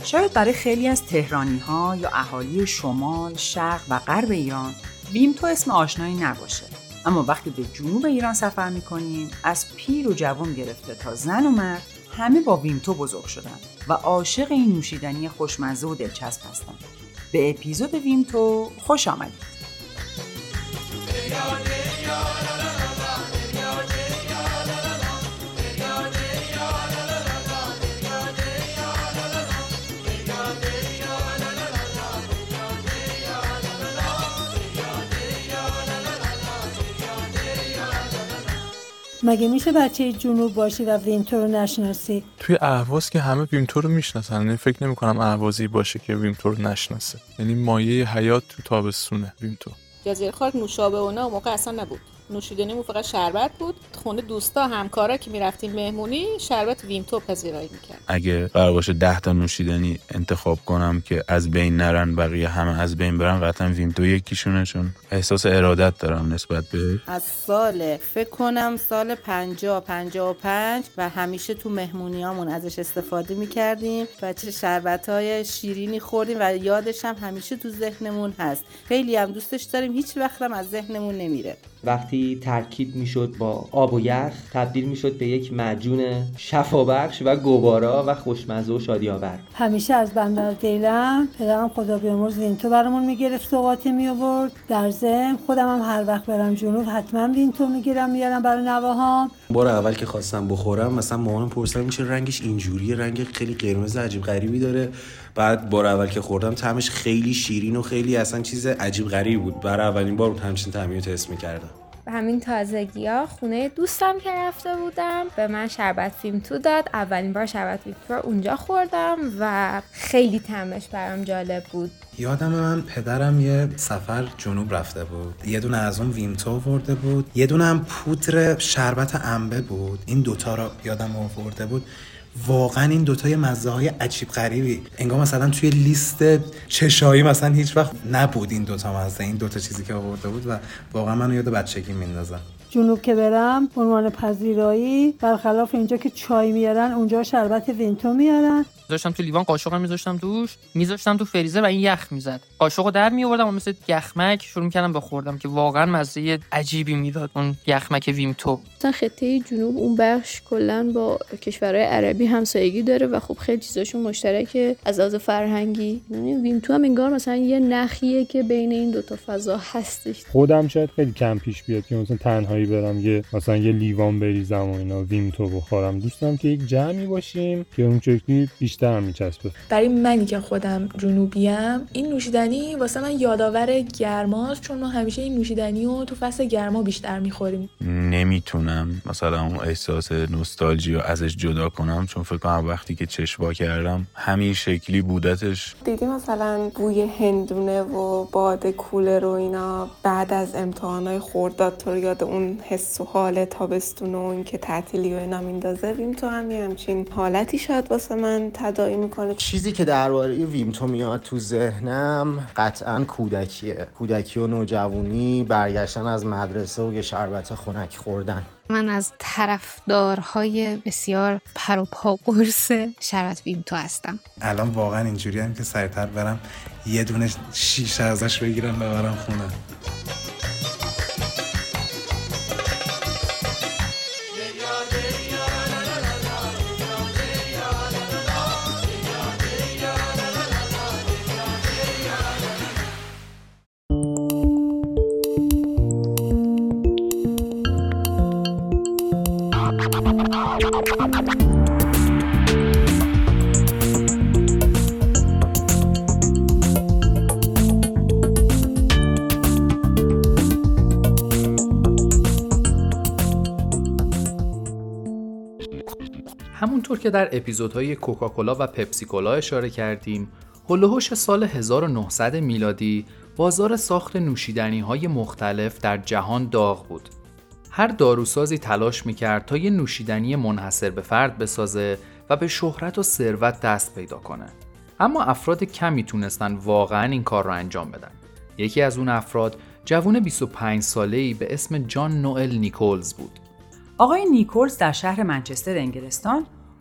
شاید برای خیلی از تهرانی‌ها یا اهالی شمال، شرق و غرب ایران ویمتو اسم آشنایی نباشه. اما وقتی به جنوب ایران سفر می‌کنیم، از پیر و جوان گرفته تا زن و مرد همه با ویمتو بزرگ شدن و عاشق این نوشیدنی خوشمزه و دلچسب هستن. به اپیزود ویمتو خوش آمدید. مگه میشه بچه جنوب باشی و ویمتو رو نشناسی؟ توی اهواز که همه ویمتو رو میشناسن، یعنی فکر نمی‌کنم اهوازی باشه که ویمتو رو نشناسه. یعنی مایه حیات تو تابستونه ویمتو. جزیره خاک نوشابه و اون موقع اصلا نبود. نوشیدنیمون فقط شربت بود. خونه دوستا همکارا که میرفتیم مهمونی شربت ویمتو پذیرایی میکرد. اگه قرار باشه 10 تا نوشیدنی انتخاب کنم که از بین نرن بقیه همه از بین برن، قطعا ویمتو یکیشونه، چون احساس ارادت دارم نسبت به. از فکر کنم سال 55 و همیشه تو مهمونیامون ازش استفاده میکردیم و چه شربت‌های شیرینی خوردیم و یادش هم همیشه تو ذهنمون هست. خیلی هم دوستش داریم، هیچ وقت هم از ذهنمون نمیره. وقتی ترکیب میشد با آب و یخ تبدیل میشد به یک معجون شفابخش و گوارا و خوشمزه و شادی‌آور. همیشه از بندر دیلم پدرم خدا بیامرز ویمتو برامون میگرفت و قاطی میآورد. در ضمن خودم هم هر وقت برم جنوب حتما ویمتو میگیرم میارم برای نواهام. بار اول که خواستم بخورم مثلا مامانم پرسیدم این چه رنگش اینجوریه، رنگ خیلی قرمز عجیب غریبی داره. بعد بار اول که خوردم طعمش خیلی شیرین و خیلی اصلا چیز عجیب غریبی بود. برای اولین بار همچین طعمی رو تست می‌کردم. همین تازگی‌ها خونه دوستم که رفته بودم به من شربت ویمتو داد. اولین بار شربت ویمتو رو اونجا خوردم و خیلی طعمش برام جالب بود. یادم من پدرم یه سفر جنوب رفته بود، یه دونه از اون ویمتو آورده بود، یه دونه هم پودر شربت انبه بود. این دوتا رو یادم آورده بود. واقعا این دوتای مزه های عجیب غریبی انگار مثلا توی لیست چشایی مثلا هیچ وقت نبود این دوتا مزه، این دوتا چیزی که آورده بود و واقعا منو یاد بچگی میندازه. جنوب که برم عنوان پذیرایی برخلاف اینجا که چای میارن اونجا شربت ویمتو میارن. میذاشتم تو لیوان، قاشقم میذاشتم توش، میذاشتم تو فریزر و این یخ میزد. قاشقو در میآوردم و مثل یخمک شروع میکردم به خوردم که واقعا مزه عجیبی میداد اون یخمک ویمتو. مثلا خطه جنوب اون بخش کلا با کشورهای عربی همسایگی داره و خب خیلی چیزاشون مشترکه از لحاظ فرهنگی. ویمتو هم انگار مثلا یه نخیه که بین این دو تا فضا هستش. خودم شاید خیلی کم پیش بیاد که مثلا تنهایی برم مثلا یه لیوان بریزم و اینا ویمتو بخورم. دوستم که یک جمعی باشیم که اون شکلی بیشتر میچسبه. برای منی که خودم جنوبیم این نوشیدنی واسه من یادآور گرماست، چون ما همیشه این نوشیدنی رو تو فصل گرما بیشتر میخوریم. نمیتونم مثلا اون احساس نوستالژی رو ازش جدا کنم، چون فکر کنم وقتی که چشم وا کردم همین شکلی بودتش. دیدی مثلا بوی هندونه و باد کولر و اینا بعد از امتحانای خرداد تو یاد اون حس و حال تابستون و این که تعطیلی و اینا میندازه. ویمتو هم همچین حالتی شاید واسه من تداعی میکنه. چیزی که درباره ویمتو میاد تو ذهنم قطعاً کودکی و نوجوانی، برگشتن از مدرسه و یه شربت خنک خوردن. من از طرفدارهای بسیار پر و پا قرص شربت ویمتو هستم. الان واقعا اینجوری هم که سریعتر برم یه دونه شیشه ازش بگیرم ببرم خونه. همونطور که در اپیزودهای کوکاکولا و پپسیکولا اشاره کردیم، هولوحوش سال 1900 میلادی بازار ساخت نوشیدنی‌های مختلف در جهان داغ بود. هر داروسازی تلاش می‌کرد تا یه نوشیدنی منحصر به فرد بسازه و به شهرت و ثروت دست پیدا کنه. اما افراد کمی تونستن واقعاً این کار رو انجام بدن. یکی از اون افراد جوون 25 ساله‌ای به اسم جان نوئل نیکولز بود. آقای نیکولز در شهر منچستر انگلستان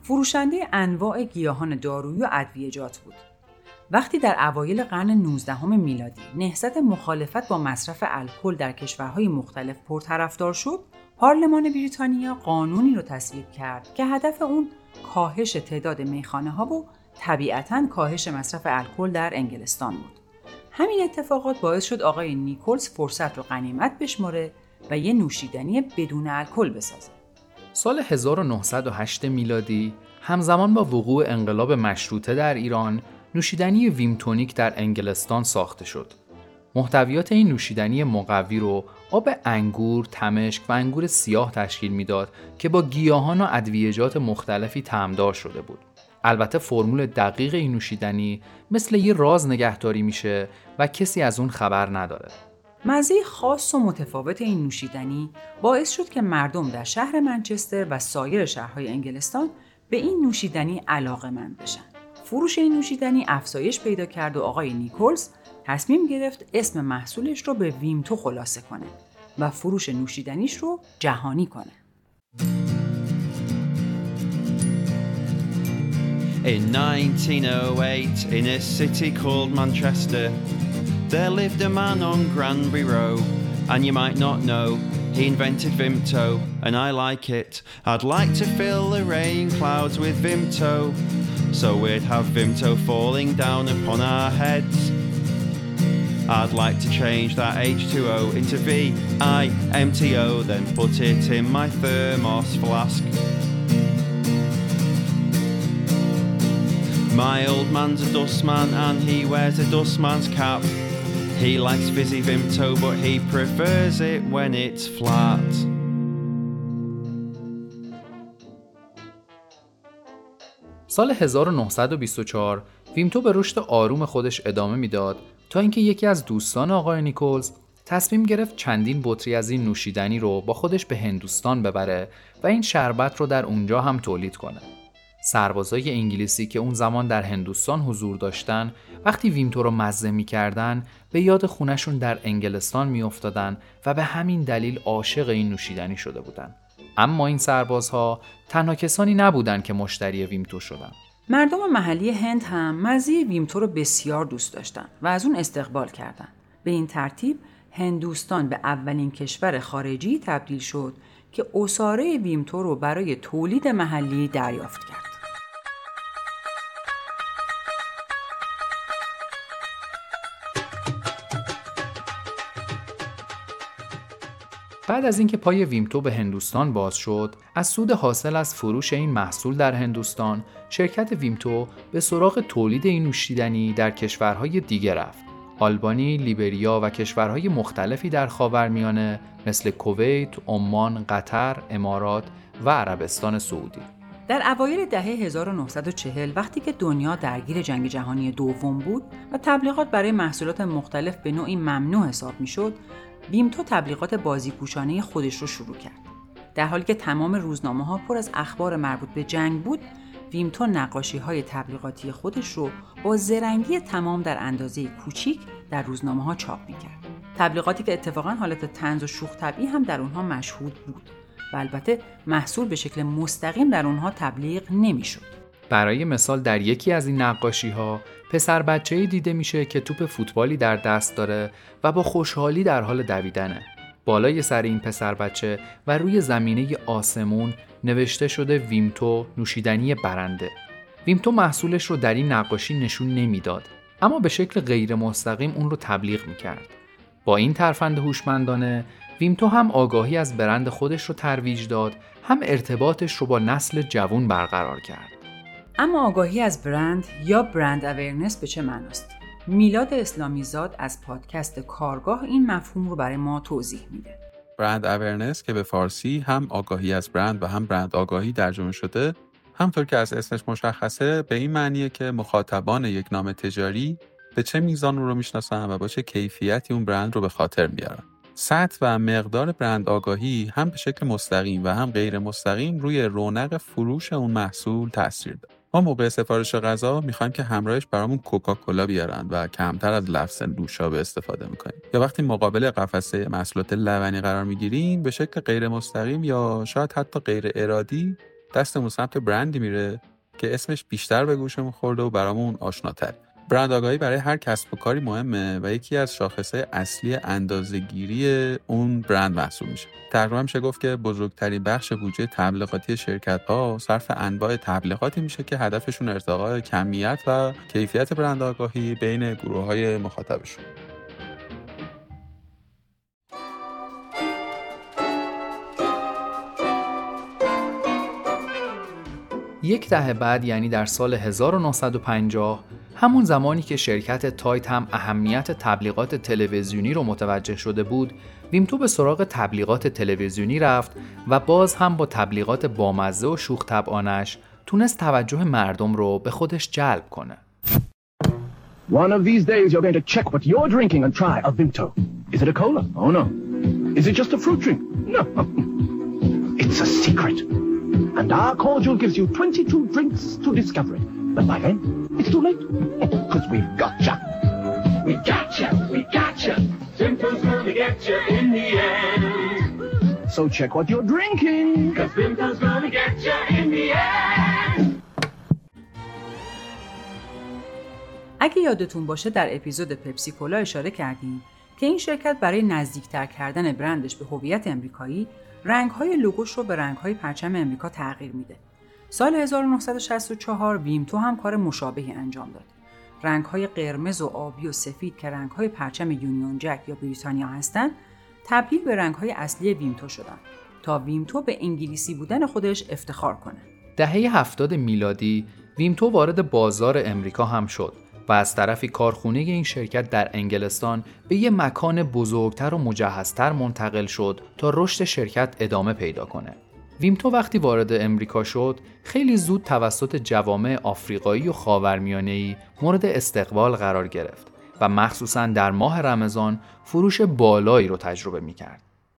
فروشنده انواع گیاهان دارویی و ادویه‌جات بود. وقتی در اوایل قرن 19 میلادی نهضت مخالفت با مصرف الکل در کشورهای مختلف پرطرفدار شد، پارلمان بریتانیا قانونی رو تصویب کرد که هدف اون کاهش تعداد میخانه‌ها و طبیعتاً کاهش مصرف الکل در انگلستان بود. همین اتفاقات باعث شد آقای نیکولز فرصت رو غنیمت بشماره و یه نوشیدنی بدون الکل بسازه. سال 1908 میلادی همزمان با وقوع انقلاب مشروطه در ایران، نوشیدنی ویمتونیک در انگلستان ساخته شد. محتویات این نوشیدنی مقوی رو آب انگور، تمشک و انگور سیاه تشکیل میداد که با گیاهان و ادویه‌جات مختلفی طعمدار شده بود. البته فرمول دقیق این نوشیدنی مثل یه راز نگهداری میشه و کسی از اون خبر نداره. مزه خاص و متفاوت این نوشیدنی باعث شد که مردم در شهر منچستر و سایر شهرهای انگلستان به این نوشیدنی علاقه‌مند بشن. فروش این نوشیدنی افزایش پیدا کرد و آقای نیکولز تصمیم گرفت اسم محصولش رو به ویمتو خلاصه کنه و فروش نوشیدنیش رو جهانی کنه. In 1908, in a city called Manchester, there lived a man on Granby Row, and you might not know, he invented Vimto, and I like it. I'd like to fill the rain clouds with Vimto, so we'd have Vimto falling down upon our heads. I'd like to change that H2O into VIMTO, then put it in my thermos flask. My old man's a dustman and he wears a dustman's cap. He likes fizzy Vimto but he prefers it when it's flat. سال 1924 ویمتو به رشد آروم خودش ادامه میداد تا اینکه یکی از دوستان آقای نیکولز تصمیم گرفت چندین بطری از این نوشیدنی رو با خودش به هندوستان ببره و این شربت رو در اونجا هم تولید کنه. سربازای انگلیسی که اون زمان در هندوستان حضور داشتن وقتی ویمتو رو مزه می‌کردن به یاد خونشون در انگلستان می‌افتادن و به همین دلیل عاشق این نوشیدنی شده بودن. اما این سربازها تنها کسانی نبودن که مشتری ویمتو شدن. مردم محلی هند هم مزه ویمتو رو بسیار دوست داشتن و از اون استقبال کردن. به این ترتیب هندوستان به اولین کشور خارجی تبدیل شد که عصاره ویمتو رو برای تولید محلی دریافت کرد. بعد از اینکه پای ویمتو به هندوستان باز شد، از سود حاصل از فروش این محصول در هندوستان، شرکت ویمتو به سراغ تولید این نوشیدنی در کشورهای دیگه رفت. آلبانی، لیبریا و کشورهای مختلفی در خاورمیانه مثل کویت، عمان، قطر، امارات و عربستان سعودی. در اوایل دهه 1940 وقتی که دنیا درگیر جنگ جهانی دوم بود و تبلیغات برای محصولات مختلف به نوعی ممنوع حساب می‌شد، ویمتو تبلیغات بازیگوشانه خودش رو شروع کرد. در حالی که تمام روزنامه‌ها پر از اخبار مربوط به جنگ بود، ویمتو نقاشی‌های تبلیغاتی خودش رو با زرنگی تمام در اندازه کوچیک در روزنامه‌ها چاپ می‌کرد. تبلیغاتی که اتفاقاً حالت طنز و شوخ طبعی هم در اونها مشهود بود و البته محصول به شکل مستقیم در اونها تبلیغ نمی‌شد. برای مثال در یکی از این نقاشی‌ها پسر بچه‌ای دیده میشه که توپ فوتبالی در دست داره و با خوشحالی در حال دویدنه. بالای سر این پسر بچه و روی زمینه آسمون نوشته شده ویمتو نوشیدنی برنده. ویمتو محصولش رو در این نقاشی نشون نمیداد، اما به شکل غیر مستقیم اون رو تبلیغ میکرد. با این ترفند هوشمندانه ویمتو هم آگاهی از برند خودش رو ترویج داد، هم ارتباطش رو با نسل جوان برقرار کرد. اما آگاهی از برند یا برند اورنس به چه معناست؟ میلاد اسلامیزاد از پادکست کارگاه این مفهوم رو برای ما توضیح میده. برند اورنس که به فارسی هم آگاهی از برند و هم برند آگاهی ترجمه شده، همطور که از اسمش مشخصه به این معنیه که مخاطبان یک نام تجاری به چه میزان رو میشناسن و با چه کیفیتی اون برند رو به خاطر میارن. سطح و مقدار برند آگاهی هم به شکل مستقیم و هم غیر مستقیم روی رونق فروش اون محصول تاثیر داره. ما موقع سفارش غذا میخوایم که همراهش برامون کوکاکولا بیارن و کمتر از لفظ نوشابه استفاده میکنیم. یا وقتی مقابل قفسه محصولات لبنی قرار میگیریم به شکل غیر مستقیم یا شاید حتی غیر ارادی دستمون سمت برندی میره که اسمش بیشتر به گوشمون خورده و برامون آشناتر. برند آگاهی برای هر کسب و کاری مهمه و یکی از شاخصهای اصلی اندازه‌گیری اون برند محسوب میشه. تقریبا میشه گفت که بزرگترین بخش بودجه تبلیغاتی شرکت‌ها صرف انواع تبلیغاتی میشه که هدفشون ارتقاء کمیت و کیفیت برند آگاهی بین گروه‌های مخاطبشون. یک دهه بعد، یعنی در سال 1950، همون زمانی که شرکت تایت هم اهمیت تبلیغات تلویزیونی رو متوجه شده بود، ویمتو به سراغ تبلیغات تلویزیونی رفت و باز هم با تبلیغات بامزه و شوخ طبعانش تونست توجه مردم رو به خودش جلب کنه. One of these days you're going to check what you're drinking and try a Vimto. Is it a cola? Oh no. Is it just a fruit drink? No. It's a secret. And our cordial gives you 22 drinks to discover it. But by then, it's too late. Because we've gotcha. We gotcha. We gotcha. Vimto's gonna get you in the end. So check what you're drinking. Because Vimto's gonna get you in the end. اگه یادتون باشه در اپیزود پپسی کولا اشاره کردیم که این شرکت برای نزدیکتر کردن برندش به هویت امریکایی رنگ‌های لوگوش رو به رنگ‌های پرچم امریکا تغییر میده. سال 1964 ویمتو هم کار مشابهی انجام داد. رنگ‌های قرمز و آبی و سفید که رنگ‌های پرچم یونیون جک یا بریتانیا هستند، تبدیل به رنگ‌های اصلی ویمتو شدن تا ویمتو به انگلیسی بودن خودش افتخار کنه. دهه 70 میلادی ویمتو وارد بازار امریکا هم شد و از طرفی کارخونه این شرکت در انگلستان به یه مکان بزرگتر و مجهزتر منتقل شد تا رشد شرکت ادامه پیدا کنه. ویمتو وقتی وارد امریکا شد، خیلی زود توسط جوامع آفریقایی و خاورمیانه‌ای مورد استقبال قرار گرفت و مخصوصاً در ماه رمضان فروش بالایی رو تجربه می‌کرد.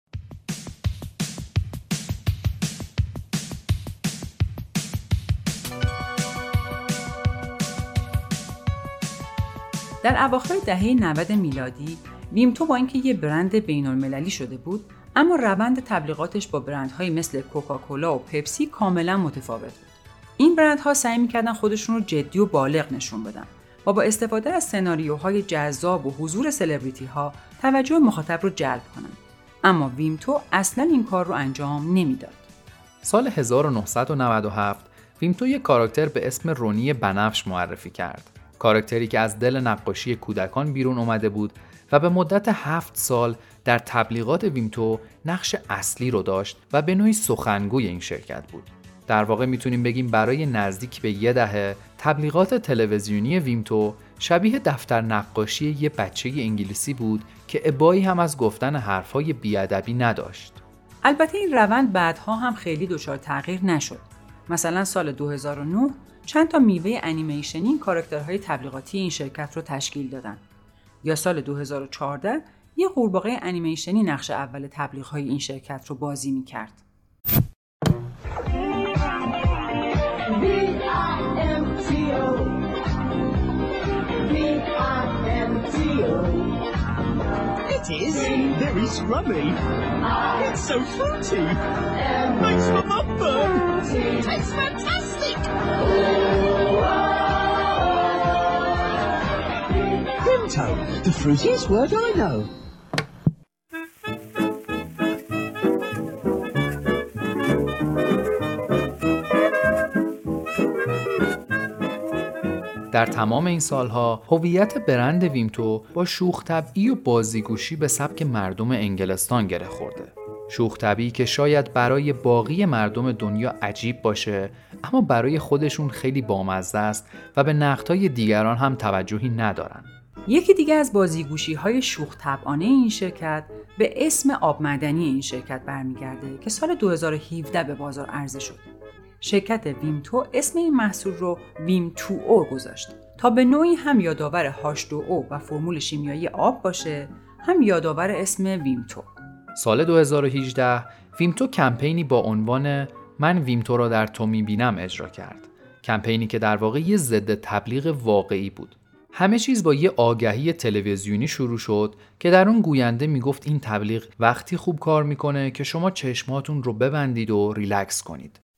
در اواخر دهه 90 میلادی ویمتو با اینکه یه برند بین‌المللی شده بود، اما روند تبلیغاتش با برندهایی مثل کوکاکولا و پپسی کاملا متفاوت بود. این برندها سعی می‌کردن خودشون رو جدی و بالغ نشون بدن و با استفاده از سناریوهای جذاب و حضور سلبریتی‌ها توجه مخاطب رو جلب کنن. اما ویمتو اصلاً این کار رو انجام نمیداد. سال 1997 ویمتو یک کاراکتر به اسم رونی بنفش معرفی کرد. کاراکتری که از دل نقاشی کودکان بیرون اومده بود و به مدت 7 سال در تبلیغات ویمتو نقش اصلی رو داشت و به نوعی سخنگوی این شرکت بود. در واقع میتونیم بگیم برای نزدیک به یه دهه تبلیغات تلویزیونی ویمتو شبیه دفتر نقاشی یه بچه انگلیسی بود که ابایی هم از گفتن حرفای بیادبی نداشت. البته این روند بعدها هم خیلی دچار تغییر نشد. مثلا سال 2009 چند تا میوه انیمیشنی کاراکترهای تبلیغاتی این شرکت رو تشکیل دادن. یا سال 2014 یه قورباغه انیمیشنی نقش اول تبلیغ‌های این شرکت رو بازی می‌کرد. It is very scrummy. It's so fruity. Makes my mum burn. Tastes fantastic. Vimto, the fruitiest word I know. در تمام این سالها هویت برند ویمتو با شوخ طبعی و بازیگوشی به سبک مردم انگلستان گره خورده. شوخ طبعی که شاید برای باقی مردم دنیا عجیب باشه، اما برای خودشون خیلی بامزه است و به نقدهای دیگران هم توجهی ندارن. یکی دیگه از بازیگوشی‌های شوخ طبعانه این شرکت به اسم آب معدنی این شرکت برمیگرده که سال 2017 به بازار عرضه شد. شرکت ویمتو اسم این محصول رو ویم2O گذاشت تا به نوعی هم یادآور H2O و فرمول شیمیایی آب باشه، هم یادآور اسم ویمتو. سال 2018 ویمتو کمپینی با عنوان من ویمتو را در تو میبینم اجرا کرد. کمپینی که در واقع یه ضد تبلیغ واقعی بود. همه چیز با یه آگهی تلویزیونی شروع شد که در اون گوینده میگفت این تبلیغ وقتی خوب کار میکنه که شما چشماتون رو ببندید و ریلکس کنید.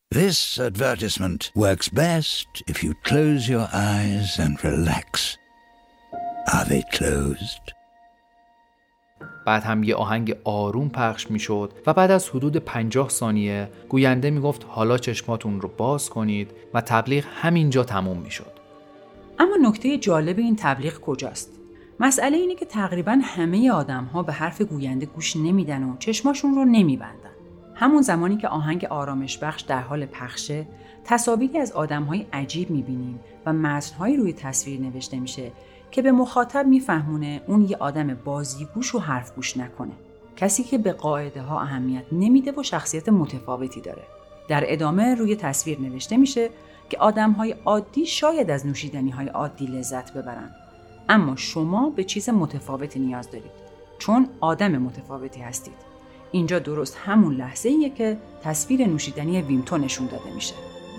This advertisement works best if you close your eyes and relax. Are they closed? بعد هم یه آهنگ آروم پخش میشد و بعد از حدود 50 ثانیه گوینده میگفت حالا چشماتون رو باز کنید و تبلیغ همینجا تموم میشد. اما نکته جالب این تبلیغ کجاست؟ مسئله اینه که تقریباً همه آدم‌ها به حرف گوینده گوش نمیدن و چشماشون رو نمیبندن. همون زمانی که آهنگ آرامش بخش در حال پخشه، تصاویری از آدم‌های عجیب می‌بینیم و متن‌هایی روی تصویر نوشته میشه که به مخاطب میفهمونه اون یه آدم بازیگوش و حرف گوش نکنه. کسی که به قاعده ها اهمیت نمیده و شخصیت متفاوتی داره. در ادامه روی تصویر نوشته میشه که آدم‌های عادی شاید از نوشیدنی‌های عادی لذت ببرن. اما شما به چیز متفاوتی نیاز دارید چون آدم متفاوتی هستید. اینجا درست همون لحظه‌ایه که تصویر نوشیدنی ویمتو نشون داده میشه.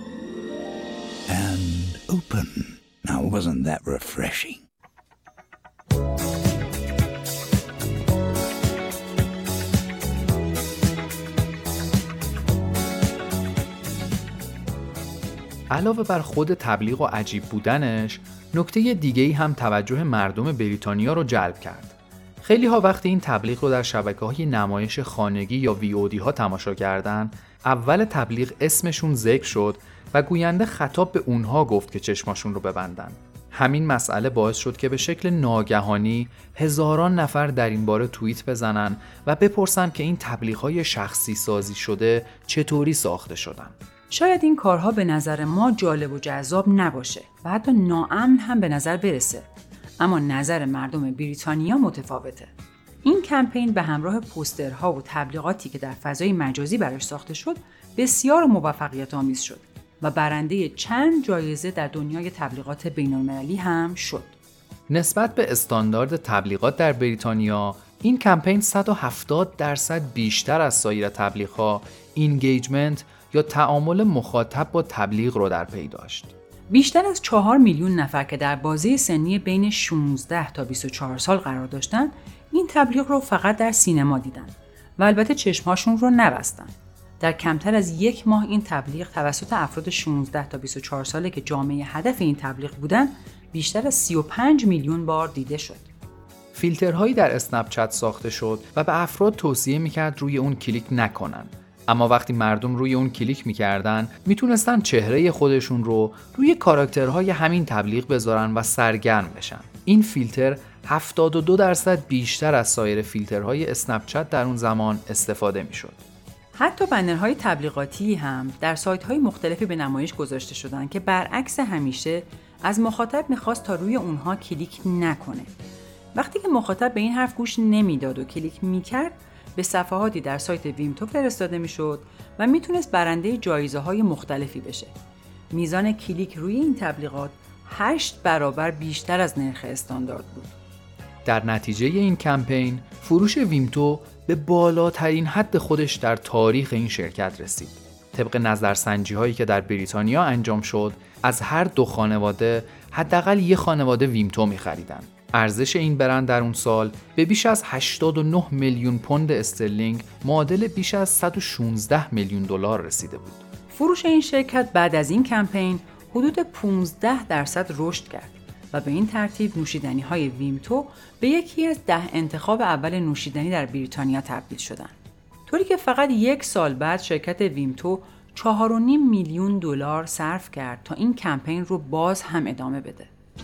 And open. Now wasn't that refreshing? علاوه بر خود تبلیغ و عجیب بودنش، نکته دیگه‌ای هم توجه مردم بریتانیا رو جلب کرد. خیلی ها وقتی این تبلیغ رو در شبکه‌های نمایش خانگی یا VOD ها تماشا کردن، اول تبلیغ اسمشون ذکر شد و گوینده خطاب به اونها گفت که چشماشون رو ببندن. همین مسئله باعث شد که به شکل ناگهانی هزاران نفر در این باره توییت بزنن و بپرسن که این تبلیغ‌های شخصی سازی شده چطوری ساخته شدن. شاید این کارها به نظر ما جالب و جذاب نباشه و حتی ناامن هم به نظر برسه، اما نظر مردم بریتانیا متفاوته. این کمپین به همراه پوسترها و تبلیغاتی که در فضای مجازی براش ساخته شد بسیار موفقیت آمیز شد و برنده چند جایزه در دنیای تبلیغات بین‌المللی هم شد. نسبت به استاندارد تبلیغات در بریتانیا، این کمپین 170% بیشتر از سایر تبلیغ‌ها اینگیجمنت یا تعامل مخاطب با تبلیغ رو در پی داشت. بیشتر از 4 میلیون نفر که در بازه سنی بین 16 تا 24 سال قرار داشتن، این تبلیغ رو فقط در سینما دیدن و البته چشمهاشون رو نبستن. در کمتر از یک ماه این تبلیغ توسط افراد 16 تا 24 ساله که جامعه هدف این تبلیغ بودن، بیشتر از 35 میلیون بار دیده شد. فیلترهایی در اسنپ چت ساخته شد و به افراد توصیه میکرد روی اون کلیک نکنن. اما وقتی مردم روی اون کلیک میکردن، میتونستن چهره خودشون رو روی کاراکترهای همین تبلیغ بذارن و سرگرم بشن. این فیلتر 72% بیشتر از سایر فیلترهای اسنپ چت در اون زمان استفاده میشد. حتی بنرهای تبلیغاتی هم در سایت‌های مختلفی به نمایش گذاشته شدن که برعکس همیشه از مخاطب می‌خواست تا روی اونها کلیک نکنه. وقتی که مخاطب به این حرف گوش نمیداد و کلیک می‌کرد، به صفحاتی در سایت ویمتو فرستاده می‌شد و میتونست برنده جایزه‌های مختلفی بشه. میزان کلیک روی این تبلیغات 8 برابر بیشتر از نرخ استاندارد بود. در نتیجه این کمپین، فروش ویمتو به بالاترین حد خودش در تاریخ این شرکت رسید. طبق نظرسنجی‌هایی که در بریتانیا انجام شد، از هر 2 خانواده حداقل یک خانواده ویمتو می‌خریدن. ارزش این برند در اون سال به بیش از 89 میلیون پوند استرلینگ، معادل بیش از 116 میلیون دلار رسیده بود. فروش این شرکت بعد از این کمپین حدود 15% رشد کرد و به این ترتیب نوشیدنی‌های ویمتو به یکی از 10 انتخاب اول نوشیدنی در بریتانیا تبدیل شدند. طوری که فقط 1 سال بعد شرکت ویمتو 4.5 میلیون دلار صرف کرد تا این کمپین رو باز هم ادامه بده.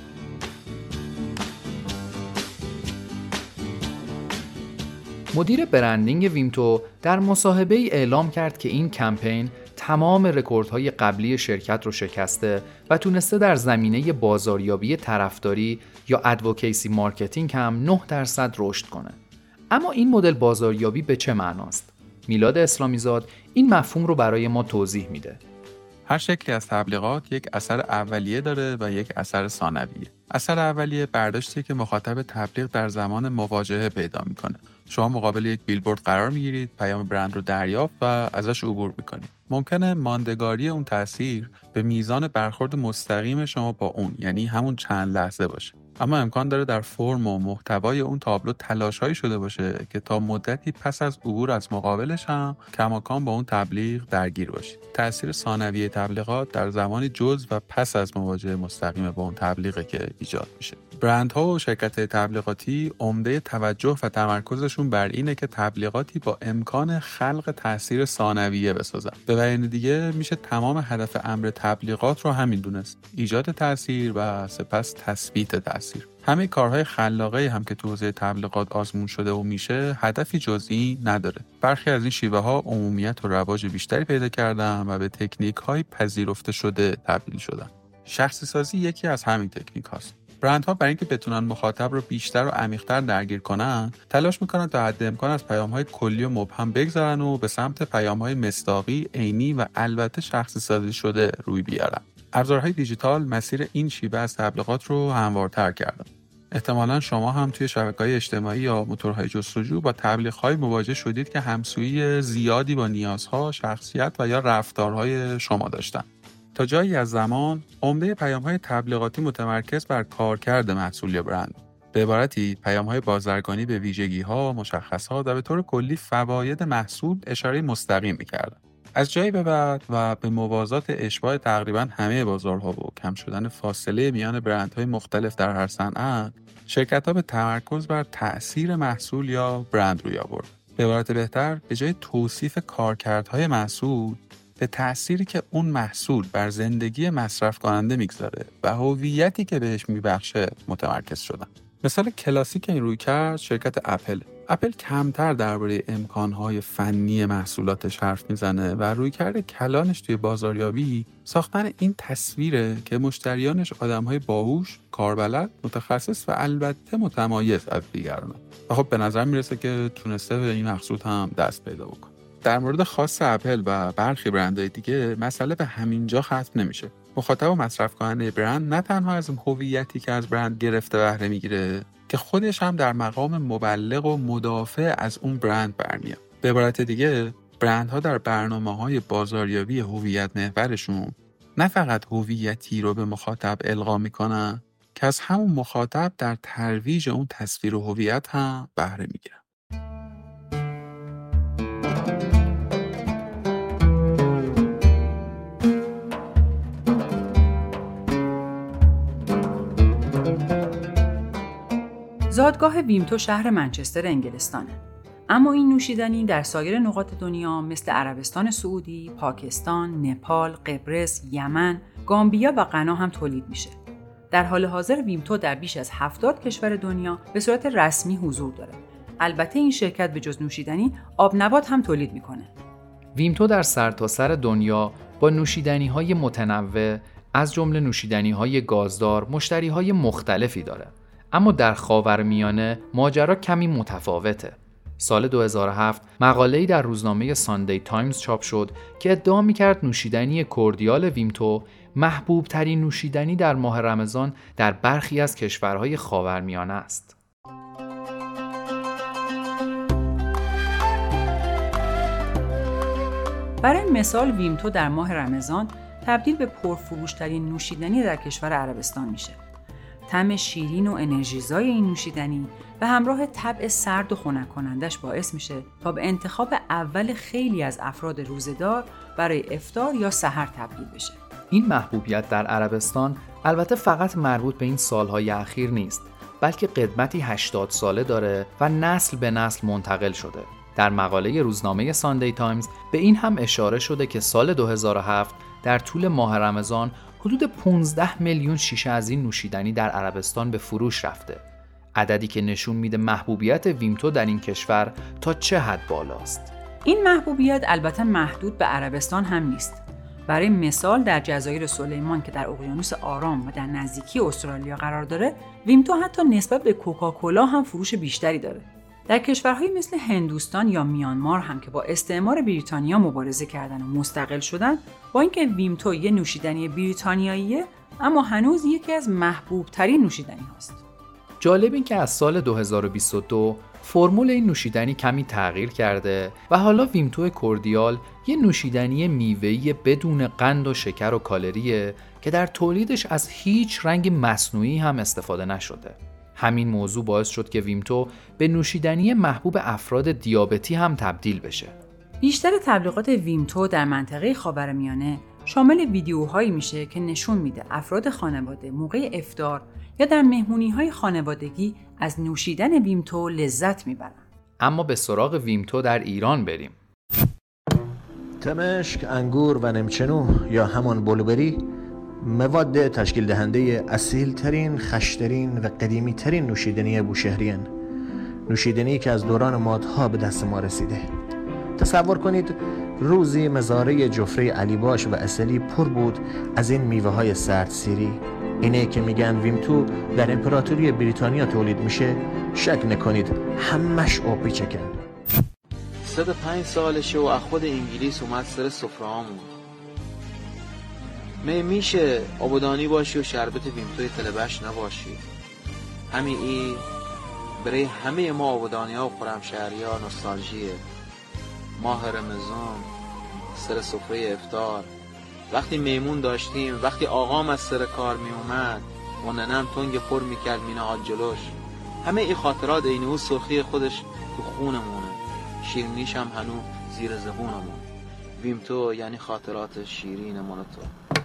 مدیر برندینگ ویمتو در مصاحبه‌ای اعلام کرد که این کمپین تمام رکوردهای قبلی شرکت رو شکسته و تونسته در زمینه بازاریابی طرفداری یا ادوکیسی مارکتینگ هم 9% رشد کنه. اما این مدل بازاریابی به چه معناست؟ میلاد اسلامیزاد این مفهوم رو برای ما توضیح میده. هر شکلی از تبلیغات یک اثر اولیه داره و یک اثر ثانویه. اثر اولیه برداشتی که مخاطب تبلیغ در زمان مواجهه پیدا میکنه. شما مقابل یک بیلبورد قرار میگیرید، پیام برند رو دریافت و ازش عبور میکنید. ممکنه ماندگاری اون تأثیر به میزان برخورد مستقیم شما با اون، یعنی همون چند لحظه باشه. اما امکان داره در فرم و محتوای اون تابلو تلاش‌هایی شده باشه که تا مدتی پس از عبور از مقابلش هم کماکان با اون تبلیغ درگیر باشید. تأثیر ثانویه تبلیغات در زمان جز و پس از مواجهه مستقیم با اون تبلیغی که ایجاد میشه. برندها و شرکت‌های تبلیغاتی عمده توجه و تمرکزشون بر اینه که تبلیغاتی با امکان خلق تأثیر ثانویه بسازن. به بیان دیگه میشه تمام هدف امر تبلیغات رو همین دونست: ایجاد تأثیر و سپس تثبیت تأثیر. همه کارهای خلاقه هم که تو حوزه تبلیغات آزمون شده و میشه هدفی جزئی نداره. برخی از این شیوه ها عمومیت و رواج بیشتری پیدا کردن و به تکنیک های پذیرفته شده تبدیل شدن. شخصی سازی یکی از همین تکنیک هاست. برندها برای اینکه بتونن مخاطب رو بیشتر و عمیق‌تر درگیر کنن، تلاش میکنن تا حد امکان از پیام‌های کلی و مبهم بگذرن و به سمت پیام‌های مصداقی، عینی و البته شخصی سازی شده روی بیارن. ابزارهای دیجیتال مسیر این شیوه از تبلیغات رو هموارتر کردن. احتمالاً شما هم توی شبکه‌های اجتماعی یا موتورهای جستجو با تبلیغ‌های مواجه شدید که همسویی زیادی با نیازها، شخصیت و یا رفتارهای شما داشتن. تا جایی از زمان عمده پیام‌های تبلیغاتی متمرکز بر کارکرد محصول یا برند. به عبارتی پیام‌های بازرگانی به ویژگی‌ها، مشخصات و به طور کلی فواید محصول اشاره مستقیم می‌کردند. از جایی به بعد و به موازات اشباع تقریباً همه بازارها و کم شدن فاصله میان برندهای مختلف در هر صنعت، شرکت‌ها به تمرکز بر تأثیر محصول یا برند روی آورد. به عبارت بهتر، به جای توصیف کارکردهای محصول، به تأثیری که اون محصول بر زندگی مصرف کننده میگذاره و هویتی که بهش میبخشه متمرکز شدن. مثال کلاسیک این رویکرد شرکت اپل. اپل کمتر درباره امکانهای فنی محصولاتش حرف میزنه و رویکرد کلانش توی بازاریابی ساختن این تصویره که مشتریانش آدمهای باهوش، کاربلد، متخصص و البته متمایز از دیگرانن. و خب به نظر میرسه که تونسته به این مقصود هم دست پیدا بکنه. در مورد خاص اپل و برخی برندهای دیگه مسئله به همینجا ختم نمیشه. مخاطب و مصرف کننده برند نه تنها از هویتی که از برند گرفته بهره میگیره، که خودش هم در مقام مبلغ و مدافع از اون برند برمیاد. به عبارت دیگه برندها در برنامه‌های بازاریابی هویت محورشون نه فقط هویتی رو به مخاطب القا میکنن، که از همون مخاطب در ترویج اون تصویر و هویت هم بهره میگیرن. زادگاه ویمتو شهر منچستر انگلستانه. اما این نوشیدنی در سایر نقاط دنیا مثل عربستان سعودی، پاکستان، نپال، قبرس، یمن، گامبیا و غنا هم تولید میشه. در حال حاضر ویمتو در بیش از 70 کشور دنیا به صورت رسمی حضور داره. البته این شرکت به جز نوشیدنی آب نبات هم تولید میکنه. ویمتو در سرتاسر دنیا با نوشیدنی‌های متنوع از جمله نوشیدنی‌های گازدار مشتری‌های مختلفی داره. اما در خاورمیانه ماجرا کمی متفاوته. سال 2007 مقاله‌ای در روزنامه ساندی تایمز چاپ شد که ادعا می‌کرد نوشیدنی کوردیال ویمتو محبوب ترین نوشیدنی در ماه رمضان در برخی از کشورهای خاورمیانه است. برای مثال ویمتو در ماه رمضان تبدیل به پرفروش‌ترین نوشیدنی در کشور عربستان میشه. طعم شیرین و انرژیزای این نوشیدنی به همراه طبع سرد و خنک کنندش باعث میشه تا به انتخاب اول خیلی از افراد روزه‌دار برای افطار یا سحر تبدیل بشه. این محبوبیت در عربستان البته فقط مربوط به این سالهای اخیر نیست، بلکه قدمتی 80 ساله داره و نسل به نسل منتقل شده. در مقاله روزنامه ساندی تایمز به این هم اشاره شده که سال 2007 در طول ماه رمضان حدود 15 میلیون شیشه از این نوشیدنی در عربستان به فروش رفته. عددی که نشون میده محبوبیت ویمتو در این کشور تا چه حد بالاست. این محبوبیت البته محدود به عربستان هم نیست. برای مثال در جزایر سلیمان که در اقیانوس آرام و در نزدیکی استرالیا قرار داره، ویمتو حتی نسبت به کوکاکولا هم فروش بیشتری داره. در کشورهایی مثل هندوستان یا میانمار هم که با استعمار بریتانیا مبارزه کردن و مستقل شدن، با اینکه ویمتو یه نوشیدنی بریتانیاییه، اما هنوز یکی از محبوب ترین نوشیدنی هاست. جالب این که از سال 2022 فرمول این نوشیدنی کمی تغییر کرده و حالا ویمتو کوردیال یه نوشیدنی میوه‌ای بدون قند و شکر و کالریه که در تولیدش از هیچ رنگ مصنوعی هم استفاده نشده. همین موضوع باعث شد که ویمتو به نوشیدنی محبوب افراد دیابتی هم تبدیل بشه. بیشتر تبلیغات ویمتو در منطقه خاورمیانه شامل ویدیوهایی میشه که نشون میده افراد خانواده موقع افطار یا در مهمونی‌های خانوادگی از نوشیدن ویمتو لذت میبرن. اما به سراغ ویمتو در ایران بریم. تمشک، انگور و نمچنو یا همان بلوبری مواد تشکیل دهنده اصیل ترین، خشترین و قدیمی ترین نوشیدنی بوشهریان. نوشیدنی که از دوران مادها به دست ما رسیده. تصور کنید روزی مزارع جفره علیباش و اصلی پر بود از این میوه های سرد سیری. اینه که میگن ویمتو در امپراتوری بریتانیا تولید میشه. شک نکنید همش آبی چکن. 105 سالشه و از خود انگلیس اومد سر سفره‌هامون. میشه آبادانی باشی و شربت ویمتوی تلبش نباشی. همین ای برای همه ما آبادانی ها و خرمشهری ها نوستالژیه. ماه رمضان، سر سفره افطار، وقتی میمون داشتیم، وقتی آقام از سر کار می اومد و ننم تنگ پر میکرد مینهات جلوش. همه این خاطرات اینه و سرخی خودش تو خونمونه، شیرینیش هم هنو زیر زبونمون. ویمتو یعنی خاطرات شیرین من تو.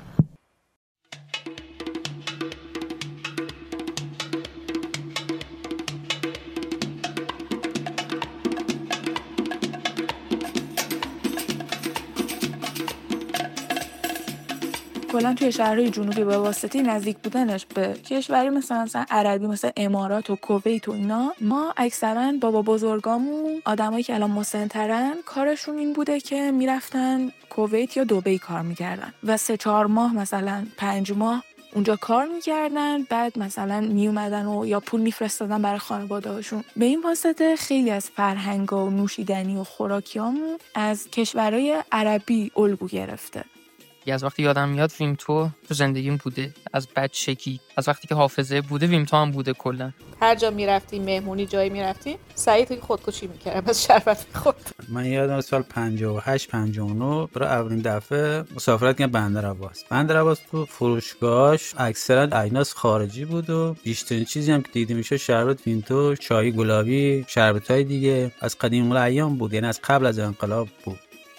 کلا توی شهرهای جنوبی به واسطه نزدیک بودنش به کشوری مثلا عربی مثل امارات و کویت و اینا، ما اکثرا بابا بزرگامون آدمایی که الان مسن‌ترن کارشون این بوده که میرفتن کویت یا دبی کار میکردن و 3-4 ماه مثلا 5 ماه اونجا کار میکردن، بعد مثلا میومدن و یا پول میفرستادن برای خانواده‌هاشون. به این واسطه خیلی از فرهنگ و نوشیدنی و خوراکیامون از کشورهای عربی الگو گرفته. از وقتی یادم میاد ویمتو تو زندگیم بوده، از بچگی، از وقتی که حافظه بوده ویمتو هم بوده. کلا هر جا میرفتیم مهمونی جایی میرفتیم سعید خودکشی میکرد بس شربت میخورد. من یادم سال 58 59 برای اولین دفعه مسافرت کردم بندر عباس تو فروشگاهش اکثرا اجناس خارجی بود و بیشترین چیزی هم که دیده میشه شربت ویمتو، چای گلابی، شربتای دیگه از قدیم الایام بود، یعنی از قبل از انقلاب بود.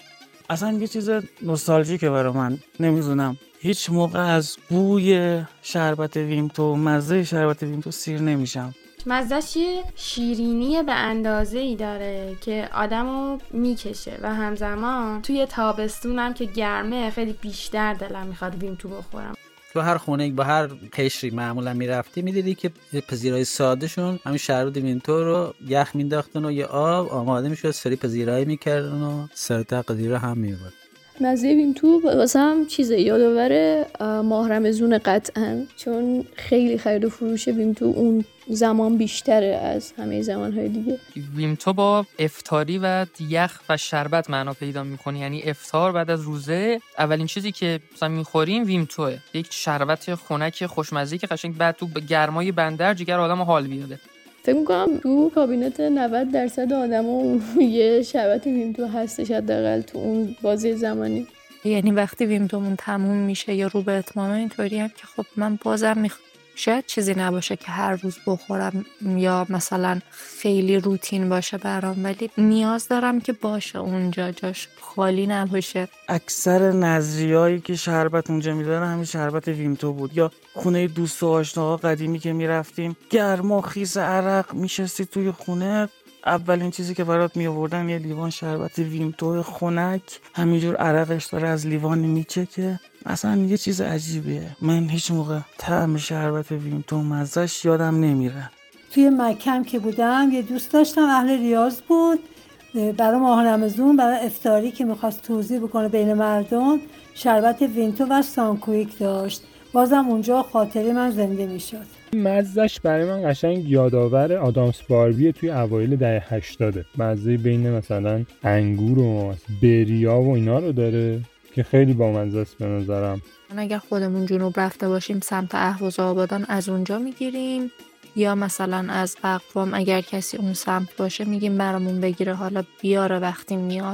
اصلا یه چیز نوستالژیکه برای من. نمیدونم هیچ موقع از بوی شربت ویمتو، مزه شربت ویمتو سیر نمیشم. مزهش یه شیرینی به اندازه‌ای داره که آدمو میکشه و همزمان توی تابستونم که گرمه خیلی بیشتر دلم میخواد ویمتو بخورم. تو هر خونه با هر قشری معمولا میرفتی میدیدی که پذیرای ساده شون همین شربت ویمتو رو یخ مینداختن و یه آب آماده میشد، سری پذیرایی میکردن و سر تقدیر هم میبرد. مزه ویمتو واسه هم چیزه یادآور ماه رمضون قطعا، چون خیلی خرید و فروش ویمتو اون زمان بیشتره از همه زمانهای دیگه. ویمتو با افطاری و یخ و شربت معنا پیدا میکنه، یعنی افطار بعد از روزه اولین چیزی که مثلا میخوریم ویمتوه، یک شربت خنک خوشمزه که قشنگ بعد تو گرمای بندر جگر آدمو حال بیاره. فکر میکنم تو کابینت 90% آدما یه شربت ویمتو هستش حداقل تو اون بازی زمانی. یعنی وقتی ویمتومون تموم میشه یا رو به اتمامه اینطوری هم که خب من بازم شاید چیزی نباشه که هر روز بخورم یا مثلا خیلی روتین باشه برام، ولی نیاز دارم که باشه اونجا، جاش خالی نباشه. اکثر نظریه‌ای که شربت اونجا میدارن همین شربت ویمتو بود. یا خونه دوست و آشناها قدیمی که میرفتیم گرما خیس عرق میشستی توی خونه، اولین چیزی که برات می آوردن یه لیوان شربت ویمتو خنک، همینجور عرقش داره از لیوان میچکه. اصلا یه چیز عجیبیه. من هیچ موقع طعم شربت ویمتو مزهش یادم نمیره. توی مکه که بودم یه دوست داشتم اهل ریاض بود، برای ماه رمضان برای افطاری که میخواست توزیع بکنه بین مردم شربت ویمتو و سانکویک داشت. بازم اونجا خاطره من زنده میشد. مزهش برای من قشنگ یادآور آدامس باربی توی اوایل دهه 80. مزه بین مثلا انگور و بریا و اینا رو داره که خیلی بامزه است به نظرم. اگر خودمون جنوب رفته باشیم سمت اهواز آبادان از اونجا میگیریم، یا مثلا از اقوام اگر کسی اون سمت باشه میگیم برامون بگیره حالا بیاره وقتی میاد.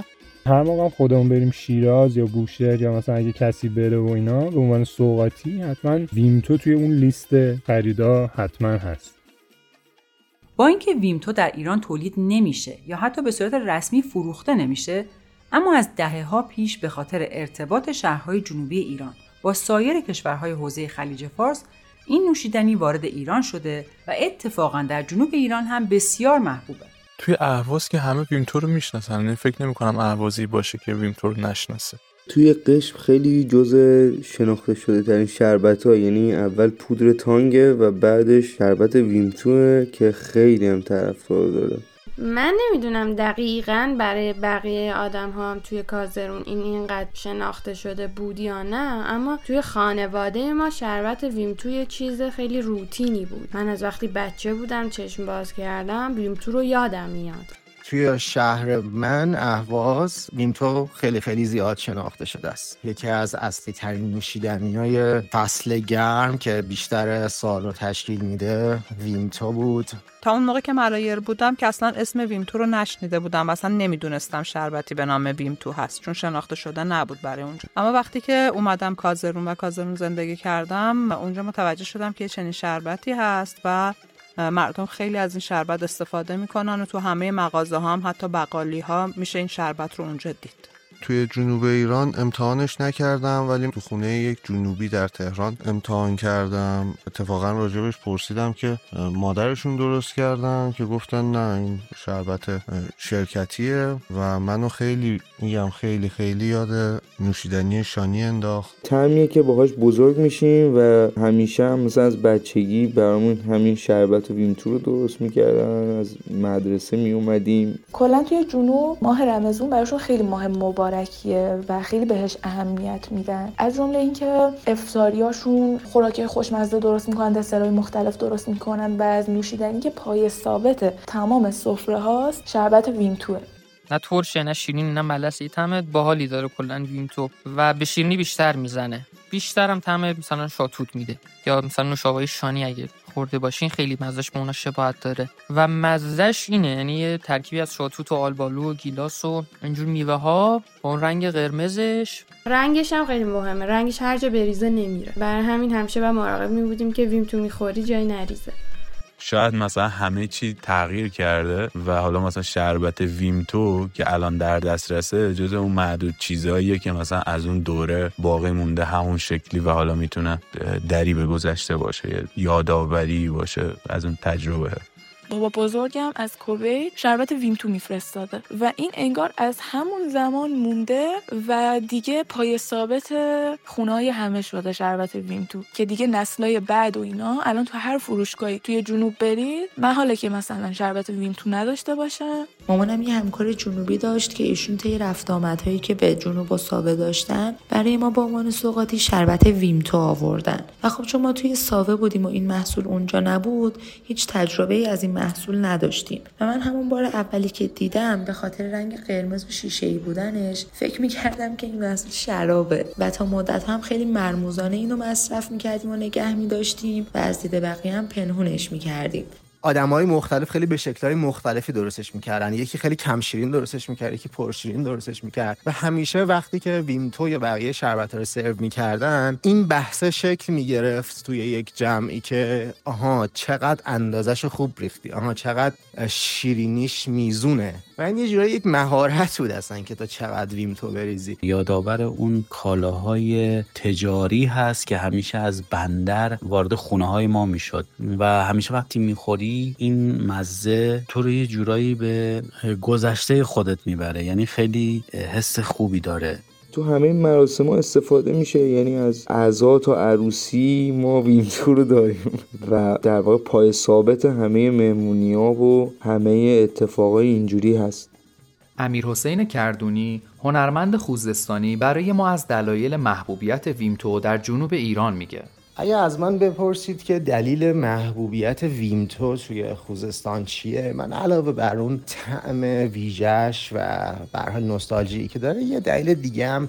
هر موقع هم خودمون بریم شیراز یا بوشهر یا مثلا اگه کسی بره و اینا به عنوان سوغاتی حتما ویمتو توی اون لیست خریدا حتما هست. با اینکه ویمتو در ایران تولید نمیشه یا حتی به صورت رسمی فروخته نمیشه، اما از دهه‌ها پیش به خاطر ارتباط شهرهای جنوبی ایران با سایر کشورهای حوزه خلیج فارس این نوشیدنی وارد ایران شده و اتفاقا در جنوب ایران هم بسیار محبوبه. توی اهواز که همه ویمتو رو میشناسن، یعنی فکر نمی‌کنم اهوازی باشه که ویمتو رو نشناسه. توی قشم خیلی جزء شناخته شده ترین شربت‌ها، یعنی اول پودر تانگه و بعدش شربت ویمتوه که خیلی هم طرفدار داره. من نمیدونم دقیقاً برای بقیه آدم ها هم توی کازرون اینقدر شناخته شده بود یا نه، اما توی خانواده ما شربت ویمتو یه چیز خیلی روتینی بود. من از وقتی بچه بودم چشم باز کردم ویمتو رو یادم میاد. توی شهر من اهواز ویمتو خیلی خیلی زیاد شناخته شده است. یکی از اصلی ترین نوشیدنی‌های فصل گرم که بیشتر سال رو تشکیل میده ویمتو بود. تا اون موقع که ملایر بودم که اصلا اسم ویمتو رو نشنیده بودم، اصلا نمیدونستم شربتی به نام ویمتو هست چون شناخته شده نبود برای اونجا. اما وقتی که اومدم کازرون زندگی کردم اونجا متوجه شدم که چنین شربتی هست و مردم خیلی از این شربت استفاده میکنن و تو همه مغازه ها هم حتی بقالی ها میشه این شربت رو اونجا دید. توی جنوب ایران امتحانش نکردم ولی تو خونه یک جنوبی در تهران امتحان کردم. اتفاقا راجبش پرسیدم که مادرشون درست کردن که گفتن نه این شربت شرکتیه و منو خیلی خیلی یاد نوشیدنی شانی انداخت. طعمیه که باهاش بزرگ میشیم و همیشه هم مثلا از بچگی برامون همین شربت و ویمتو رو درست میکردن. از مدرسه میومدیم. کلا توی جنوب ماه رمضان براشون خیلی ماه مبارکیه و خیلی بهش اهمیت میدن. از جمله اینکه افطاریاشون خوراکی خوشمزه درست میکنن، دسرهای مختلف درست میکنن و از نوشیدنی که پای ثابت تمام سفره هاست شربت ویمتوه. نه ترشه نه شیرین نه ملسی، طعم باحالی داره کلا ویمتو و به شیرینی بیشتر میزنه. بیشتر هم طعم مثلا شاتوت میده یا مثلا نوشابه شانی اگه خورده باشین خیلی مزهش به اونا شباهت داره و مزهش اینه، یعنی یه ترکیبی از شاتوت و آلبالو و گیلاس و اینجور میوه ها با اون رنگ قرمزش. رنگش هم خیلی مهمه، رنگش هر جا بریزه نمیره، برای همین همیشه با مراقب میبودیم که ویمتو میخوری جای نریزه. شاید مثلا همه چی تغییر کرده و حالا مثلا شربت ویمتو که الان در دسترسه جز اون معدود چیزاییه که مثلا از اون دوره باقی مونده همون شکلی و حالا میتونه دری به گذشته باشه، یادآوری باشه از اون تجربه. بابا بزرگم از کویت شربت ویمتو میفرستاده و این انگار از همون زمان مونده و دیگه پای ثابت خونه‌های همه شده شربت ویمتو که دیگه نسلای بعد و اینا الان تو هر فروشگاهی توی جنوب برید محاله که مثلا شربت ویمتو نداشته باشن. مامانم یه همکار جنوبی داشت که ایشون طی رفت آمدهایی که به جنوب و ساوه داشتن برای ما با عنوان سوغاتی شربت ویمتو آوردن و خب چون ما توی ساوه بودیم و این محصول اونجا نبود هیچ تجربه از این محصول نداشتیم و من همون بار اولی که دیدم به خاطر رنگ قرمز و شیشه‌ای بودنش فکر می‌کردم که این محصول شرابه و تا مدت هم خیلی مرموزانه اینو مصرف می‌کردیم و نگه می‌داشتیم و از دید بقیه هم پنهونش می‌کردیم. آدمای مختلف خیلی به شکل‌های مختلفی درستش می‌کردن. یکی خیلی کم شیرین درستش می‌کرد، یکی پرشیرین درستش می‌کرد و همیشه وقتی که ویمتو یا بقیه شربت‌ها رو سرو می‌کردن این بحث شکل می‌گرفت توی یک جمعی که آها چقدر اندازش خوب ریختی، آها چقدر شیرینیش میزونه و این یه جورایی یک مهارت بود اصلا که تا چقدر ویمتو بریزی. یادآور اون کالاهای تجاری هست که همیشه از بندر وارد خونه‌های ما میشد و همیشه وقتی می‌خوری این مزه تو رو یه جورایی به گذشته خودت میبره، یعنی خیلی حس خوبی داره. تو همه مراسم ها استفاده میشه، یعنی از عزا تا عروسی ما ویمتو رو داریم و در واقع پای ثابت همه مهمونی ها و همه اتفاقای اینجوری هست. امیرحسین کردونی هنرمند خوزستانی برای ما از دلایل محبوبیت ویمتو در جنوب ایران میگه. اگه از من بپرسید که دلیل محبوبیت ویمتو توی خوزستان چیه، من علاوه بر اون طعم ویژه‌اش و به هر حال نوستالژی که داره یه دلیل دیگه هم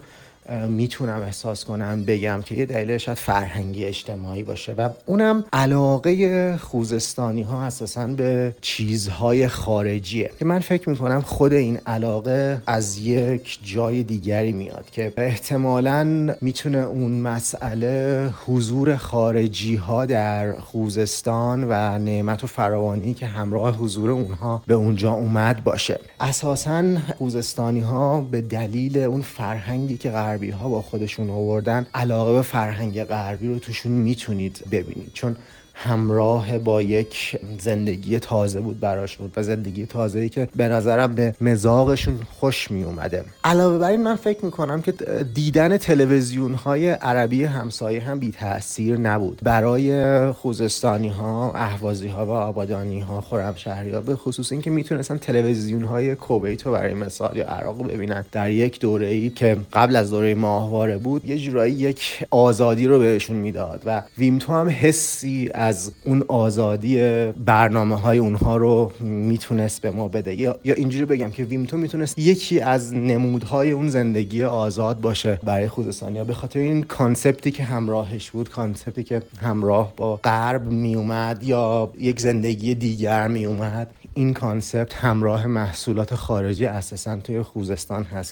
میتونم احساس کنم بگم که یه دلیل شاید فرهنگی اجتماعی باشه و اونم علاقه خوزستانی ها اساساً به چیزهای خارجیه که من فکر میکنم خود این علاقه از یک جای دیگری میاد که احتمالاً میتونه اون مسئله حضور خارجی ها در خوزستان و نعمت و فراوانی که همراه حضور اونها به اونجا اومد باشه. اساساً خوزستانی ها به دلیل اون فرهنگی که غربی ها با خودشون آوردن علاقه به فرهنگ غربی رو توشون میتونید ببینید، چون همراه با یک زندگی تازه بود براشون و زندگی تازه‌ای که به نظرم به مزاقشون خوش می اومده. علاوه بر این من فکر میکنم که دیدن تلویزیون‌های عربی همسایه هم بی تأثیر نبود برای خوزستانی ها، اهوازی ها و آبادانی ها، خرمشهری ها، به خصوص این که میتونستن تلویزیون‌های کویت رو برای مثال یا عراق ببینن در یک دوره‌ای که قبل از دوره ماهواره بود، یه جورایی یک آزادی رو بهشون میداد و ویمتو هم حسی از اون آزادی برنامه‌های اونها رو میتونست به ما بده، یا اینجوری بگم که ویمتو میتونست یکی از نمودهای اون زندگی آزاد باشه برای خوزستانی‌ها، به خاطر این کانسپتی که همراهش بود، کانسپتی که همراه با غرب می اومد یا یک زندگی دیگر می اومد. این کانسپت همراه محصولات خارجی اساساً توی خوزستان هست.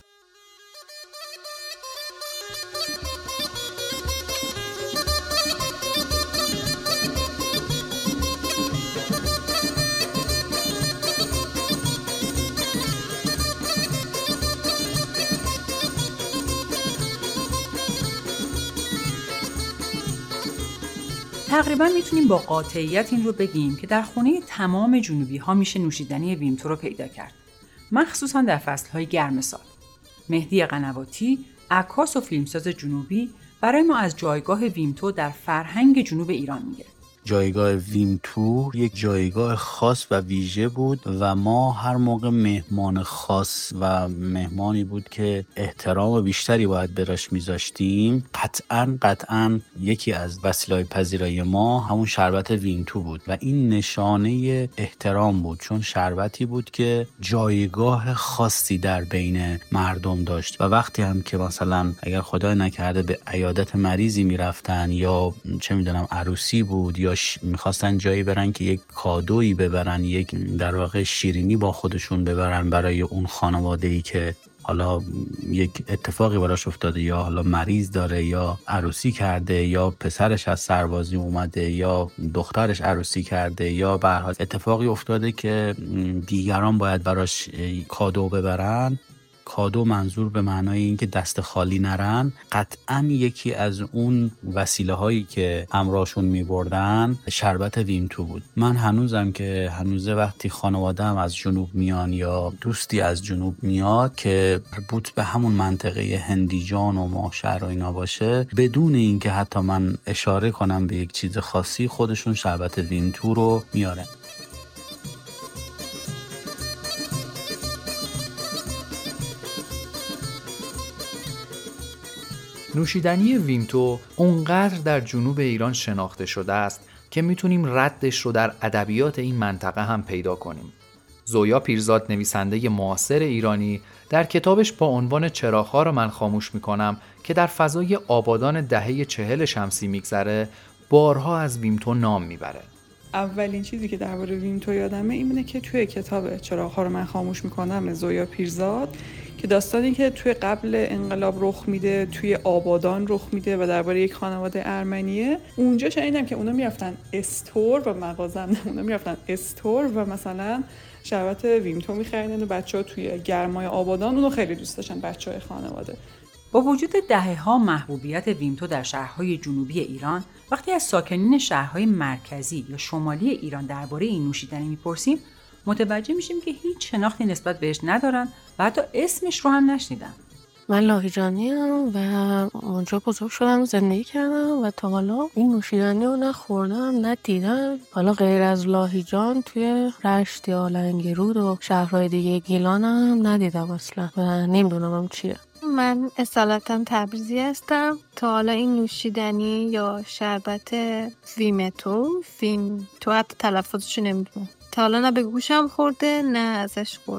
تقریبا میتونیم با قاطعیت این رو بگیم که در خونه تمام جنوبی ها میشه نوشیدنی ویمتو رو پیدا کرد، مخصوصا در فصلهای گرم سال. مهدی قنواتی، عکاس و فیلمساز جنوبی، برای ما از جایگاه ویمتو در فرهنگ جنوب ایران میگه. جایگاه ویمتو یک جایگاه خاص و ویژه بود و ما هر موقع مهمان خاص و مهمانی بود که احترام بیشتری باید براش میذاشتیم، قطعاً یکی از وسیله‌های پذیرایی ما همون شربت ویمتو بود و این نشانه احترام بود، چون شربتی بود که جایگاه خاصی در بین مردم داشت و وقتی هم که مثلا اگر خدای نکرده به عیادت مریضی میرفتن یا چه میدونم عروسی بود یا میخواستن جایی برن که یک کادویی ببرن، یک در واقع شیرینی با خودشون ببرن برای اون خانواده‌ای که حالا یک اتفاقی براش افتاده یا حالا مریض داره یا عروسی کرده یا پسرش از سربازی اومده یا دخترش عروسی کرده یا به هر حال اتفاقی افتاده که دیگران باید براش کادو ببرن. کادو منظور به معنای این که دست خالی نرن، قطعاً یکی از اون وسیله هایی که همراهشون می بردن شربت ویمتو بود. من هنوزم که هنوزه وقتی خانواده‌ام از جنوب میان یا دوستی از جنوب میاد که مربوط به همون منطقه هندیجان و ماهشهر و اینا باشه، بدون اینکه حتی من اشاره کنم به یک چیز خاصی، خودشون شربت ویمتو رو میارن. نوشیدنی ویمتو اونقدر در جنوب ایران شناخته شده است که میتونیم ردش رو در ادبیات این منطقه هم پیدا کنیم. زویا پیرزاد، نویسنده معاصر ایرانی، در کتابش با عنوان چراغ‌ها رو من خاموش میکنم که در فضای آبادان دهه 40 شمسی میگذره، بارها از ویمتو نام میبره. اولین چیزی که درباره ویمتو یادمه اینه که توی کتاب چراغ‌ها رو من خاموش میکنم زویا پیرزاد، که داستانی که توی قبل انقلاب رخ میده توی آبادان رخ میده و درباره یک خانواده ارمنیه، اونجا شنیدم که اونا میرفتن استور و مغازه اونا میرفتن استور و مثلا شربت ویمتو میخریدن و بچه‌ها توی گرمای آبادان اونو خیلی دوست داشتن بچه‌های خانواده. با وجود دهه‌ها محبوبیت ویمتو در شهرهای جنوبی ایران، وقتی از ساکنین شهرهای مرکزی یا شمالی ایران درباره این نوشیدنی میپرسیم، متوجه میشیم که هیچ شناختی نسبت بهش ندارن و حتی اسمش رو هم نشنیدن. من لاهیجانی‌ام و اونجا بزرگ شدم و زندگی کردم و تا حالا این نوشیدنی رو نخوردم ندیدم. حالا غیر از لاهیجان توی رشت یا لنگرود و شهرهای دیگه گیلانم ندیدم اصلا و نمیدونم هم چیه. من اصالتا تبریزی هستم. تا حالا این نوشیدنی یا شربت ویمتو حتی تلفظشو نمیدونم. تا حالا نه به گوشم خورده نه ازش خوردم.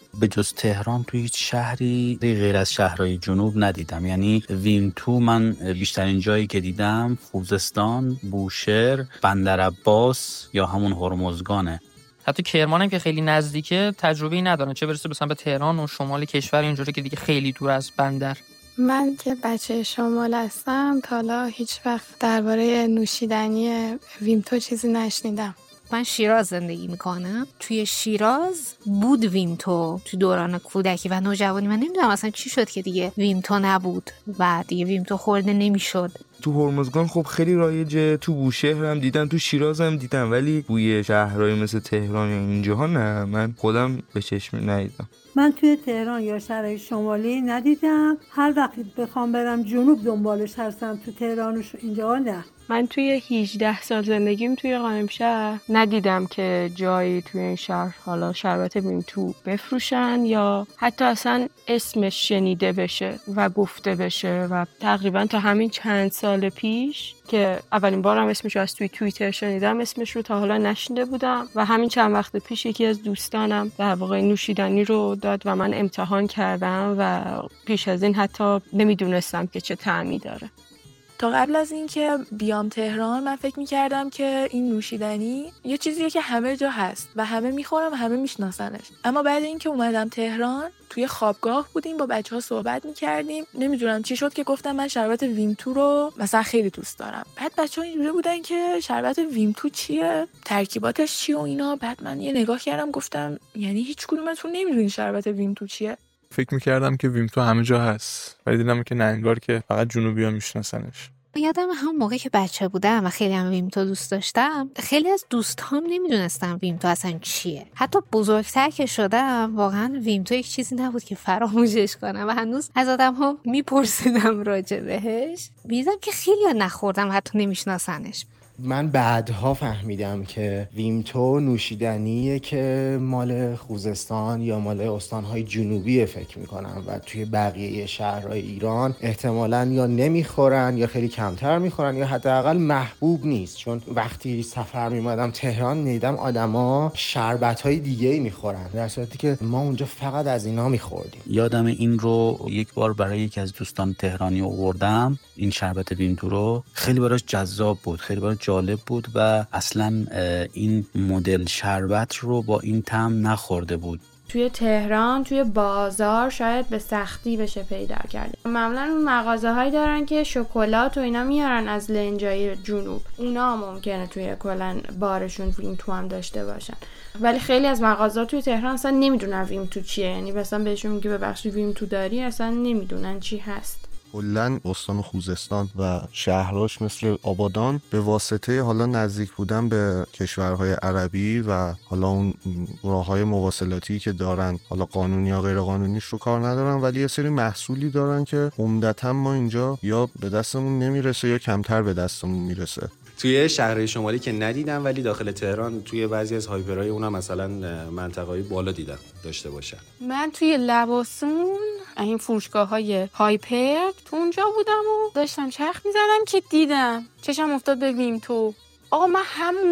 به جز تهران توی هیچ شهری غیر از شهرهای جنوب ندیدم. یعنی ویمتو من بیشترین جایی که دیدم خوزستان، بوشهر، بندرعباس یا همون هرمزگانه. حتی کرمان هم که خیلی نزدیکه تجربه‌ای ندارن، چه برسه مثلا به تهران و شمال کشور اینجوری که دیگه خیلی دور از بندر. من که بچه شمال هستم تا حالا هیچ وقت درباره نوشیدنی ویمتو چیزی نشنیدم. من شیراز زندگی میکنم. توی شیراز بود ویمتو تو دوران کودکی و نوجوانی. من نمیدونم اصلا چی شد که دیگه ویمتو نبود و دیگه ویمتو خورده نمیشد. تو هرمزگان خب خیلی رایجه، تو بوشهر هم دیدم، تو شیراز هم دیدم، ولی بوی شهرهای مثل تهران یا اینجاها نه، من خودم به چشم ندیدم. من توی تهران یا شهرهای شمالی ندیدم. هر وقت بخوام برم جنوب دنبالش هستم، تو تهران و اینجا نه. من توی 18 سال زندگیم توی قائمشهر ندیدم که جایی توی این شهر حالا شربت ویمتو بفروشن یا حتی اصلا اسمش شنیده بشه و گفته بشه و تقریبا تا همین چند سال پیش که اولین بارم اسمش رو از توی توییتر شنیدم، اسمش رو تا حالا نشنیده بودم و همین چند وقت پیش یکی از دوستانم در واقع نوشیدنی رو داد و من امتحان کردم و پیش از این حتی نمیدونستم که چه طعمی داره. تا قبل از اینکه بیام تهران من فکر می‌کردم که این نوشیدنی یه چیزیه که همه جا هست و همه می‌خورن و همه میشناسنش. اما بعد اینکه اومدم تهران توی خوابگاه بودیم، با بچه‌ها صحبت می‌کردیم، نمیدونم چی شد که گفتم من شربت ویمتو رو مثلا خیلی دوست دارم. بعد بچه‌ها اینجوری بودن که شربت ویمتو چیه؟ ترکیباتش چیه و اینا. بعد من یه نگاه کردم گفتم یعنی هیچ کدومتون نمی‌دونین شربت ویمتو چیه؟ فکر میکردم که ویمتو همه جا هست ولی دیدم که نه، انگار که فقط جنوبی‌ها میشناسنش. یادم همون موقع که بچه بودم و خیلی هم ویمتو دوست داشتم، خیلی از دوستام نمیدونستم ویمتو اصلا چیه. حتی بزرگتر که شدم واقعا ویمتو یک چیزی نبود که فراموشش کنم و هنوز از آدم ها میپرسیدم راجع بهش. میدیدم که خیلی ها نخوردم حتی نمیشناسنش. من بعدها فهمیدم که ویمتو نوشیدنیه که مال خوزستان یا مال استانهای جنوبی فکر میکنم و توی بقیه شهرهای ایران احتمالاً یا نمیخورن یا خیلی کمتر میخورن یا حداقل محبوب نیست. چون وقتی سفر میمدم تهران دیدم آدما شربت‌های دیگه‌ای میخورن در صورتی که ما اونجا فقط از اینا میخوردیم. یادم این رو یک بار برای یکی از دوستان تهرانی آوردم، این شربت ویمتو رو. خیلی براش جذاب بود، خیلی براش جالب بود و اصلا این مدل شربت رو با این طعم نخورده بود. توی تهران توی بازار شاید به سختی بشه پیدا کرد. معمولا اون مغازه هایی دارن که شکلات و اینا میارن از لنجای جنوب، اونا ممکنه توی کلن بارشون ویمتو هم داشته باشن، ولی خیلی از مغازه توی تهران اصلا نمیدونن ویمتو چیه. یعنی مثلا بهشون میگه ببخشید ویمتو داری، اصلا نمیدونن چی هست. کلاً استان خوزستان و شهرهاش مثل آبادان به واسطه حالا نزدیک بودن به کشورهای عربی و حالا اون راههای مواصلاتی که دارن، حالا قانونی یا غیر قانونیش رو کار ندارن، ولی یه سری محصولی دارن که عمدتاً ما اینجا یا به دستمون نمیرسه یا کمتر به دستمون میرسه. توی شهرهای شمالی که ندیدم ولی داخل تهران توی بعضی از هایپرهای اونم مثلا منطقه‌های بالا دیدم داشته باشن. من توی لباسون این فروشگاه‌های هایپر تو اونجا بودم و داشتم چرخ می‌زدم که دیدم چشم افتاد به ویمتو. آقا من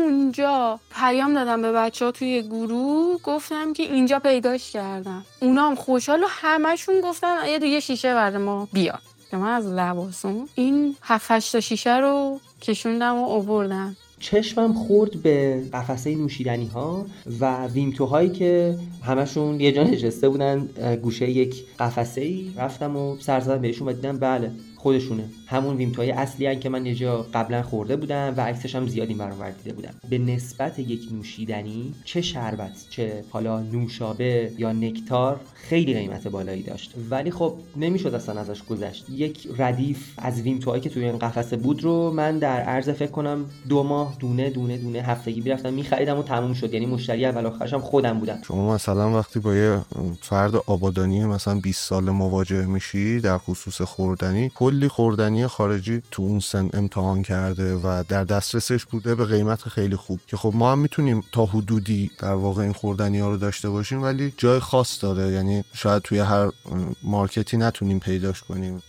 همونجا پیام دادم به بچه‌ها توی گروه، گفتم که اینجا پیداش کردم. اونا هم خوشحال و همشون گفتن یه شیشه برای ما بیار. که من از لباسون این 7-8 تا شیشه رو کشوندم و آوردم. چشمم خورد به قفسه نوشیدنی ها و ویمتو هایی که همشون یه جا نشسته بودن گوشه یک قفسه ای. رفتم و سر زدم بهشون و دیدم بله خودشونه، همون ویمتوهای اصلی هن که من یه جا قبلا خورده بودم و عکسش هم زیادی برام دیده بودم. به نسبت یک نوشیدنی، چه شربت چه حالا نوشابه یا نکتار، خیلی قیمت بالایی داشت، ولی خب نمیشد اصلا ازش گذشت. یک ردیف از ویمتوهایی که توی این قفسه بود رو من در عرض فکر کنم 2 ماه دونه هفتگی میرفتم میخریدم و تموم شد. یعنی مشتری اول آخرش هم خودم بودم. شما مثلا وقتی با یه فرد آبادانی مثلا 20 ساله مواجه میشی در خصوص خوردنی، کلی خوردنی خارجی تو اون سن امتحان کرده و در دسترسش بوده به قیمت خیلی خوب که خب ما هم میتونیم تا حدودی در واقع این خوردنی ها رو داشته باشیم، ولی جای خاص داره. یعنی شاید توی هر مارکتی نتونیم پیداش کنیم.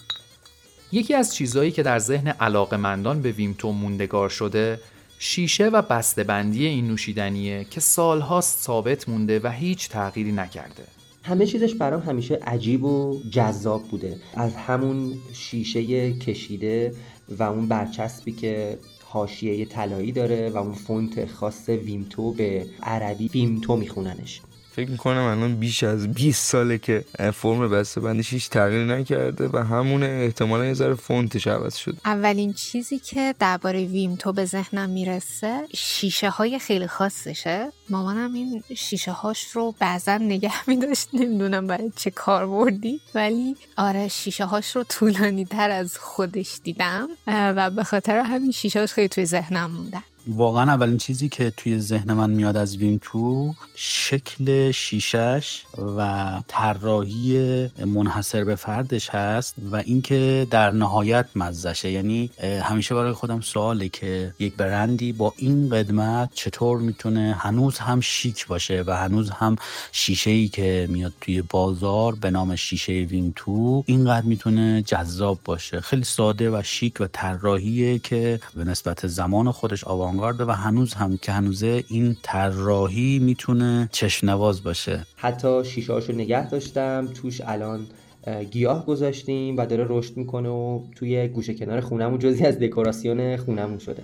یکی از چیزایی که در ذهن علاقه‌مندان به ویمتو موندگار شده شیشه و بسته‌بندی این نوشیدنیه که سالهاست ثابت مونده و هیچ تغییری نکرده. همه چیزش برام همیشه عجیب و جذاب بوده، از همون شیشه کشیده و اون برچسبی که حاشیه طلایی داره و اون فونت خاص ویمتو، به عربی ویمتو میخوننش. فکر میکنم الان بیش از 20 ساله که فرم بسته‌بندیش هیچ تغییر نکرده و همون احتمالاً یه ذره فونتش عوض شده. اولین چیزی که درباره ویمتو به ذهنم میرسه شیشه های خیلی خاصشه. مامانم این شیشه هاش رو بعضا نگه میداشت، نمیدونم برای چه کار بردی، ولی آره شیشه هاش رو طولانی تر از خودش دیدم و به خاطر همین شیشه هاش خیلی توی ذهنم موندن. واقعا اولین چیزی که توی ذهن من میاد از ویمتو شکل شیشش و طراحی منحصر به فردش هست و اینکه در نهایت مزهشه. یعنی همیشه برای خودم سواله که یک برندی با این قدمت چطور میتونه هنوز هم شیک باشه و هنوز هم شیشه‌ای که میاد توی بازار به نام شیشه ویمتو اینقدر میتونه جذاب باشه. خیلی ساده و شیک و طراحیه که به نسبت زمان خودش آوانگارد و هنوز هم که هنوزه این طراحی میتونه چشم نواز باشه. حتی شیشه هاشو نگه داشتم، توش الان گیاه گذاشتیم و داره رشد میکنه و توی گوشه کنار خونمون جزئی از دکوراسیون خونمون شده.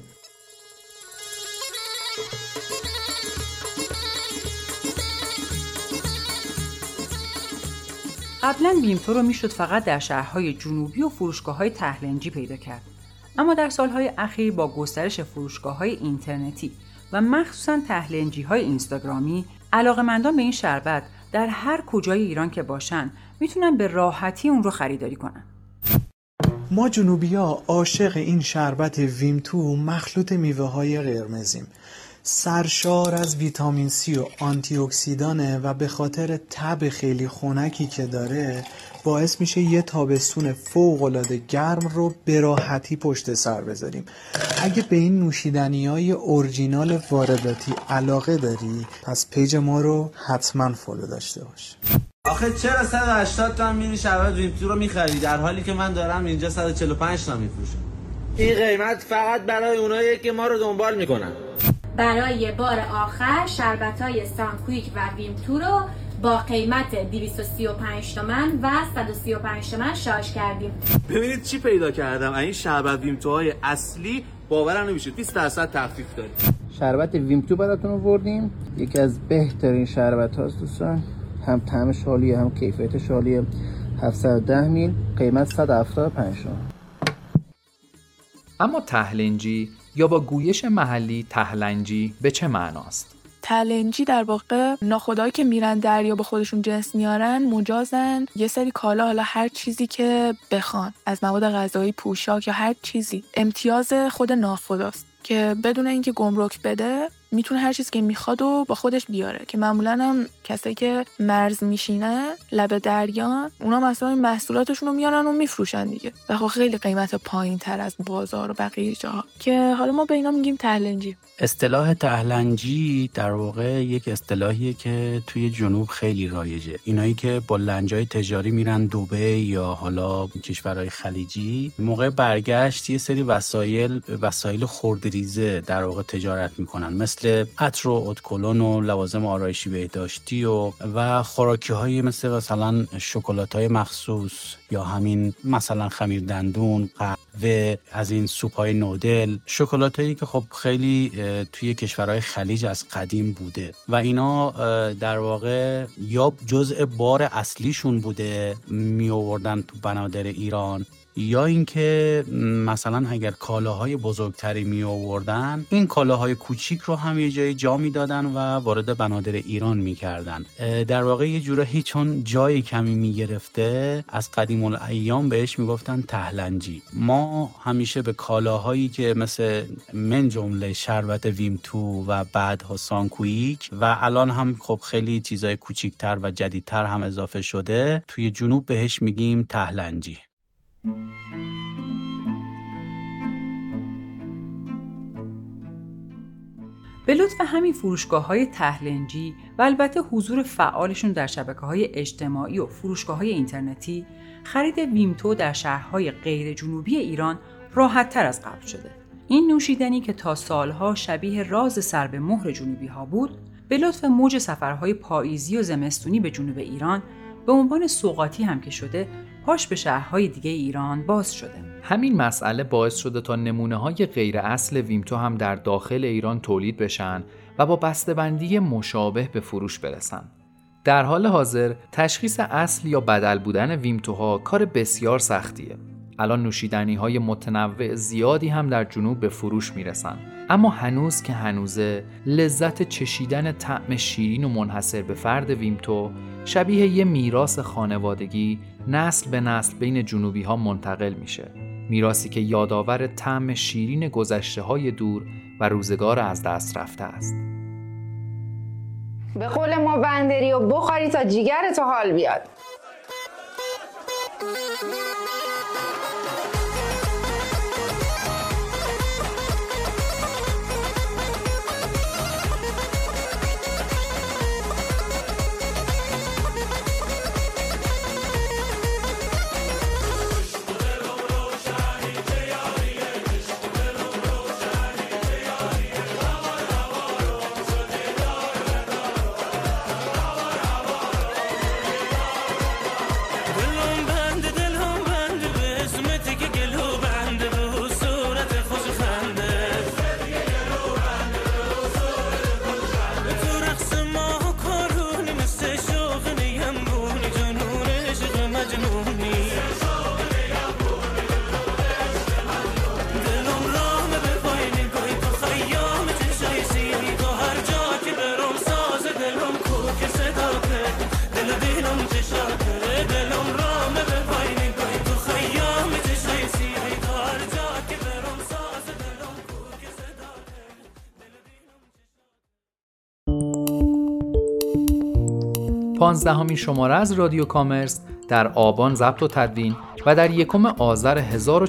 قبلا ویمتو رو میشد فقط در شهرهای جنوبی و فروشگاه‌های تهلنجی پیدا کرد. اما در سالهای اخیر با گسترش فروشگاه‌های اینترنتی و مخصوصاً تهلنجی‌های اینستاگرامی، علاقه‌مندان به این شربت در هر کجای ایران که باشن میتونن به راحتی اون رو خریداری کنن. ما جنوبی‌ها عاشق این شربت ویمتو مخلوط میوه‌های قرمزیم. سرشار از ویتامین C و آنتی اکسیدانه و به خاطر تب خیلی خنکی که داره باعث میشه یه تابستون فوق‌العاده گرم رو به راحتی پشت سر بذاریم. اگه به این نوشیدنی‌های اورجینال وارداتی علاقه داری پس پیج ما رو حتما فالو داشته باش. آخه چرا 180 تومن مینی شربت ویمتو رو می‌خری در حالی که من دارم اینجا 145 تومن می‌فروشم؟ این قیمت فقط برای اوناییه که ما رو دنبال میکنن. برای بار آخر شربت‌های سانکویک و ویمتو رو با قیمت 235 تومن و 135 تومن شارژ کردیم. ببینید چی پیدا کردم. این شربت ویمتوهای اصلی باورم نمیشه 20% تخفیف داریم. شربت ویمتو براتون آوردیم، یکی از بهترین شربت هاست دوستان، هم طعمش عالیه هم کیفیتش عالیه. 710 میل، قیمت 175 تومن. اما تهلنجی یا با گویش محلی تهلنجی به چه معناست؟ تهلنجی در واقع ناخدایی که میرن دریا به خودشون جنس میارن مجازن یه سری کالا، حالا هر چیزی که بخوان، از مواد غذایی، پوشاک یا هر چیزی، امتیاز خود ناخداست که بدون اینکه گمرک بده میتونه هر چیزی که میخواد و با خودش بیاره. که معمولا هم کسایی که مرز میشینن لب دریا اونا مثلا این محصولاتشون رو میارن و میفروشن دیگه و خب خیلی قیمت پایین تر از بازار و بقیه جاها، که حالا ما به اینا میگیم تهلنجی. اصطلاح تهلنجی در واقع یک اصطلاحیه که توی جنوب خیلی رایجه. اینایی که با لنجای تجاری میرن دبی یا حالا کشورهای خلیجی، موقع برگشت یه سری وسایل خردریزه در واقع تجارت میکنن، مثل عطر و ادکلون و لوازم آرایشی بهداشتی و خوراکی‌های مثلا شکلات‌های مخصوص یا همین مثلا خمیر دندون، قهوه، از این سوپ‌های نودل، شکلاتایی که خب خیلی توی کشورهای خلیج از قدیم بوده و اینا در واقع یا جزء بار اصلیشون بوده می آوردن تو بنادر ایران، یا اینکه مثلا اگر کالاهای بزرگتری می آوردن این کالاهای کوچیک رو هم یه جای جا می دادن و وارد بنادر ایران می کردن. در واقع یه جورایی چون جای کمی می گرفته از قدیم الایام بهش می گفتن تهلنجی. ما همیشه به کالاهایی که مثل من جمله شربت ویمتو و بعدها سانکویک و الان هم خب خیلی چیزای کوچیکتر و جدیدتر هم اضافه شده، توی جنوب بهش میگیم تهلنجی. به لطف همین فروشگاه‌های تهلنجی و البته حضور فعالشون در شبکه‌های اجتماعی و فروشگاه‌های اینترنتی، خرید ویمتو در شهرهای غیر جنوبی ایران راحت‌تر از قبل شده. این نوشیدنی که تا سالها شبیه راز سر به مهر جنوبی‌ها بود، به لطف موج سفرهای پاییزی و زمستونی به جنوب ایران به عنوان سوغاتی هم که شده، پاش به شهرهای دیگه ایران باز شده. همین مسئله باعث شده تا نمونه‌های غیر اصل ویمتو هم در داخل ایران تولید بشن و با بسته‌بندی مشابه به فروش برسن. در حال حاضر تشخیص اصل یا بدل بودن ویمتوها کار بسیار سختیه. الان نوشیدنی‌های متنوع زیادی هم در جنوب به فروش میرسن، اما هنوز که هنوزه لذت چشیدن طعم شیرین و منحصر به فرد ویمتو شبیه یه میراث خانوادگی نسل به نسل بین جنوبی‌ها منتقل میشه. میراثی که یادآور طعم شیرین گذشته‌های دور و روزگار از دست رفته است. به قول ما بندری و بخاری تا جیگرتو حال بیاد. پانزدهمین شماره از رادیو کامرس در آبان ضبط و تدوین و در 1 آذر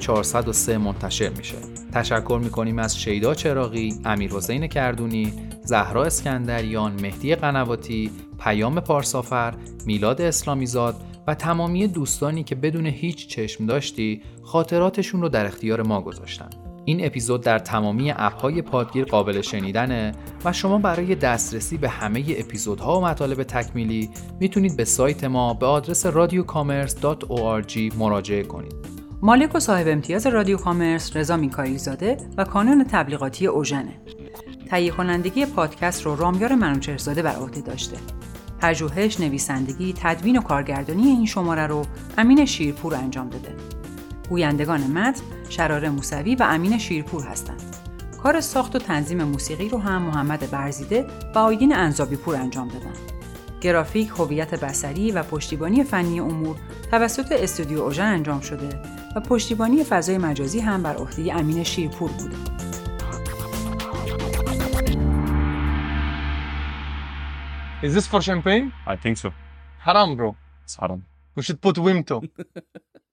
1403 منتشر میشه. تشکر میکنیم از شیدا چراغی، امیرحسین کردونی، زهرا اسکندریان، مهدی قنواتی، پیام پارسافر، میلاد اسلامیزاد و تمامی دوستانی که بدون هیچ چشم داشتی خاطراتشون رو در اختیار ما گذاشتن. این اپیزود در تمامی اپ‌های پادگیر قابل شنیدنه و شما برای دسترسی به همه اپیزودها و مطالب تکمیلی میتونید به سایت ما به آدرس radiocommerce.org مراجعه کنید. مالک و صاحب امتیاز رادیو کامرس رضا میکائیل زاده و کانون تبلیغاتی اوژنه. تهیه کنندگی پادکست رو رامیار منوچهرزاده بر عهده داشته. پژوهش، نویسندگی، تدوین و کارگردانی این شماره رو امین شیرپور انجام داده. گویندگان متن شراره موسوی و امین شیرپور هستند. کار ساخت و تنظیم موسیقی رو هم محمد برزیده و آیدین انزابی پور انجام دادن. گرافیک، هویت بصری و پشتیبانی فنی امور توسط استودیو اوژن انجام شده و پشتیبانی فضای مجازی هم بر عهده امین شیرپور بوده. Is this for champagne? I think so. Haram, bro. It's haram. We should put Wimto.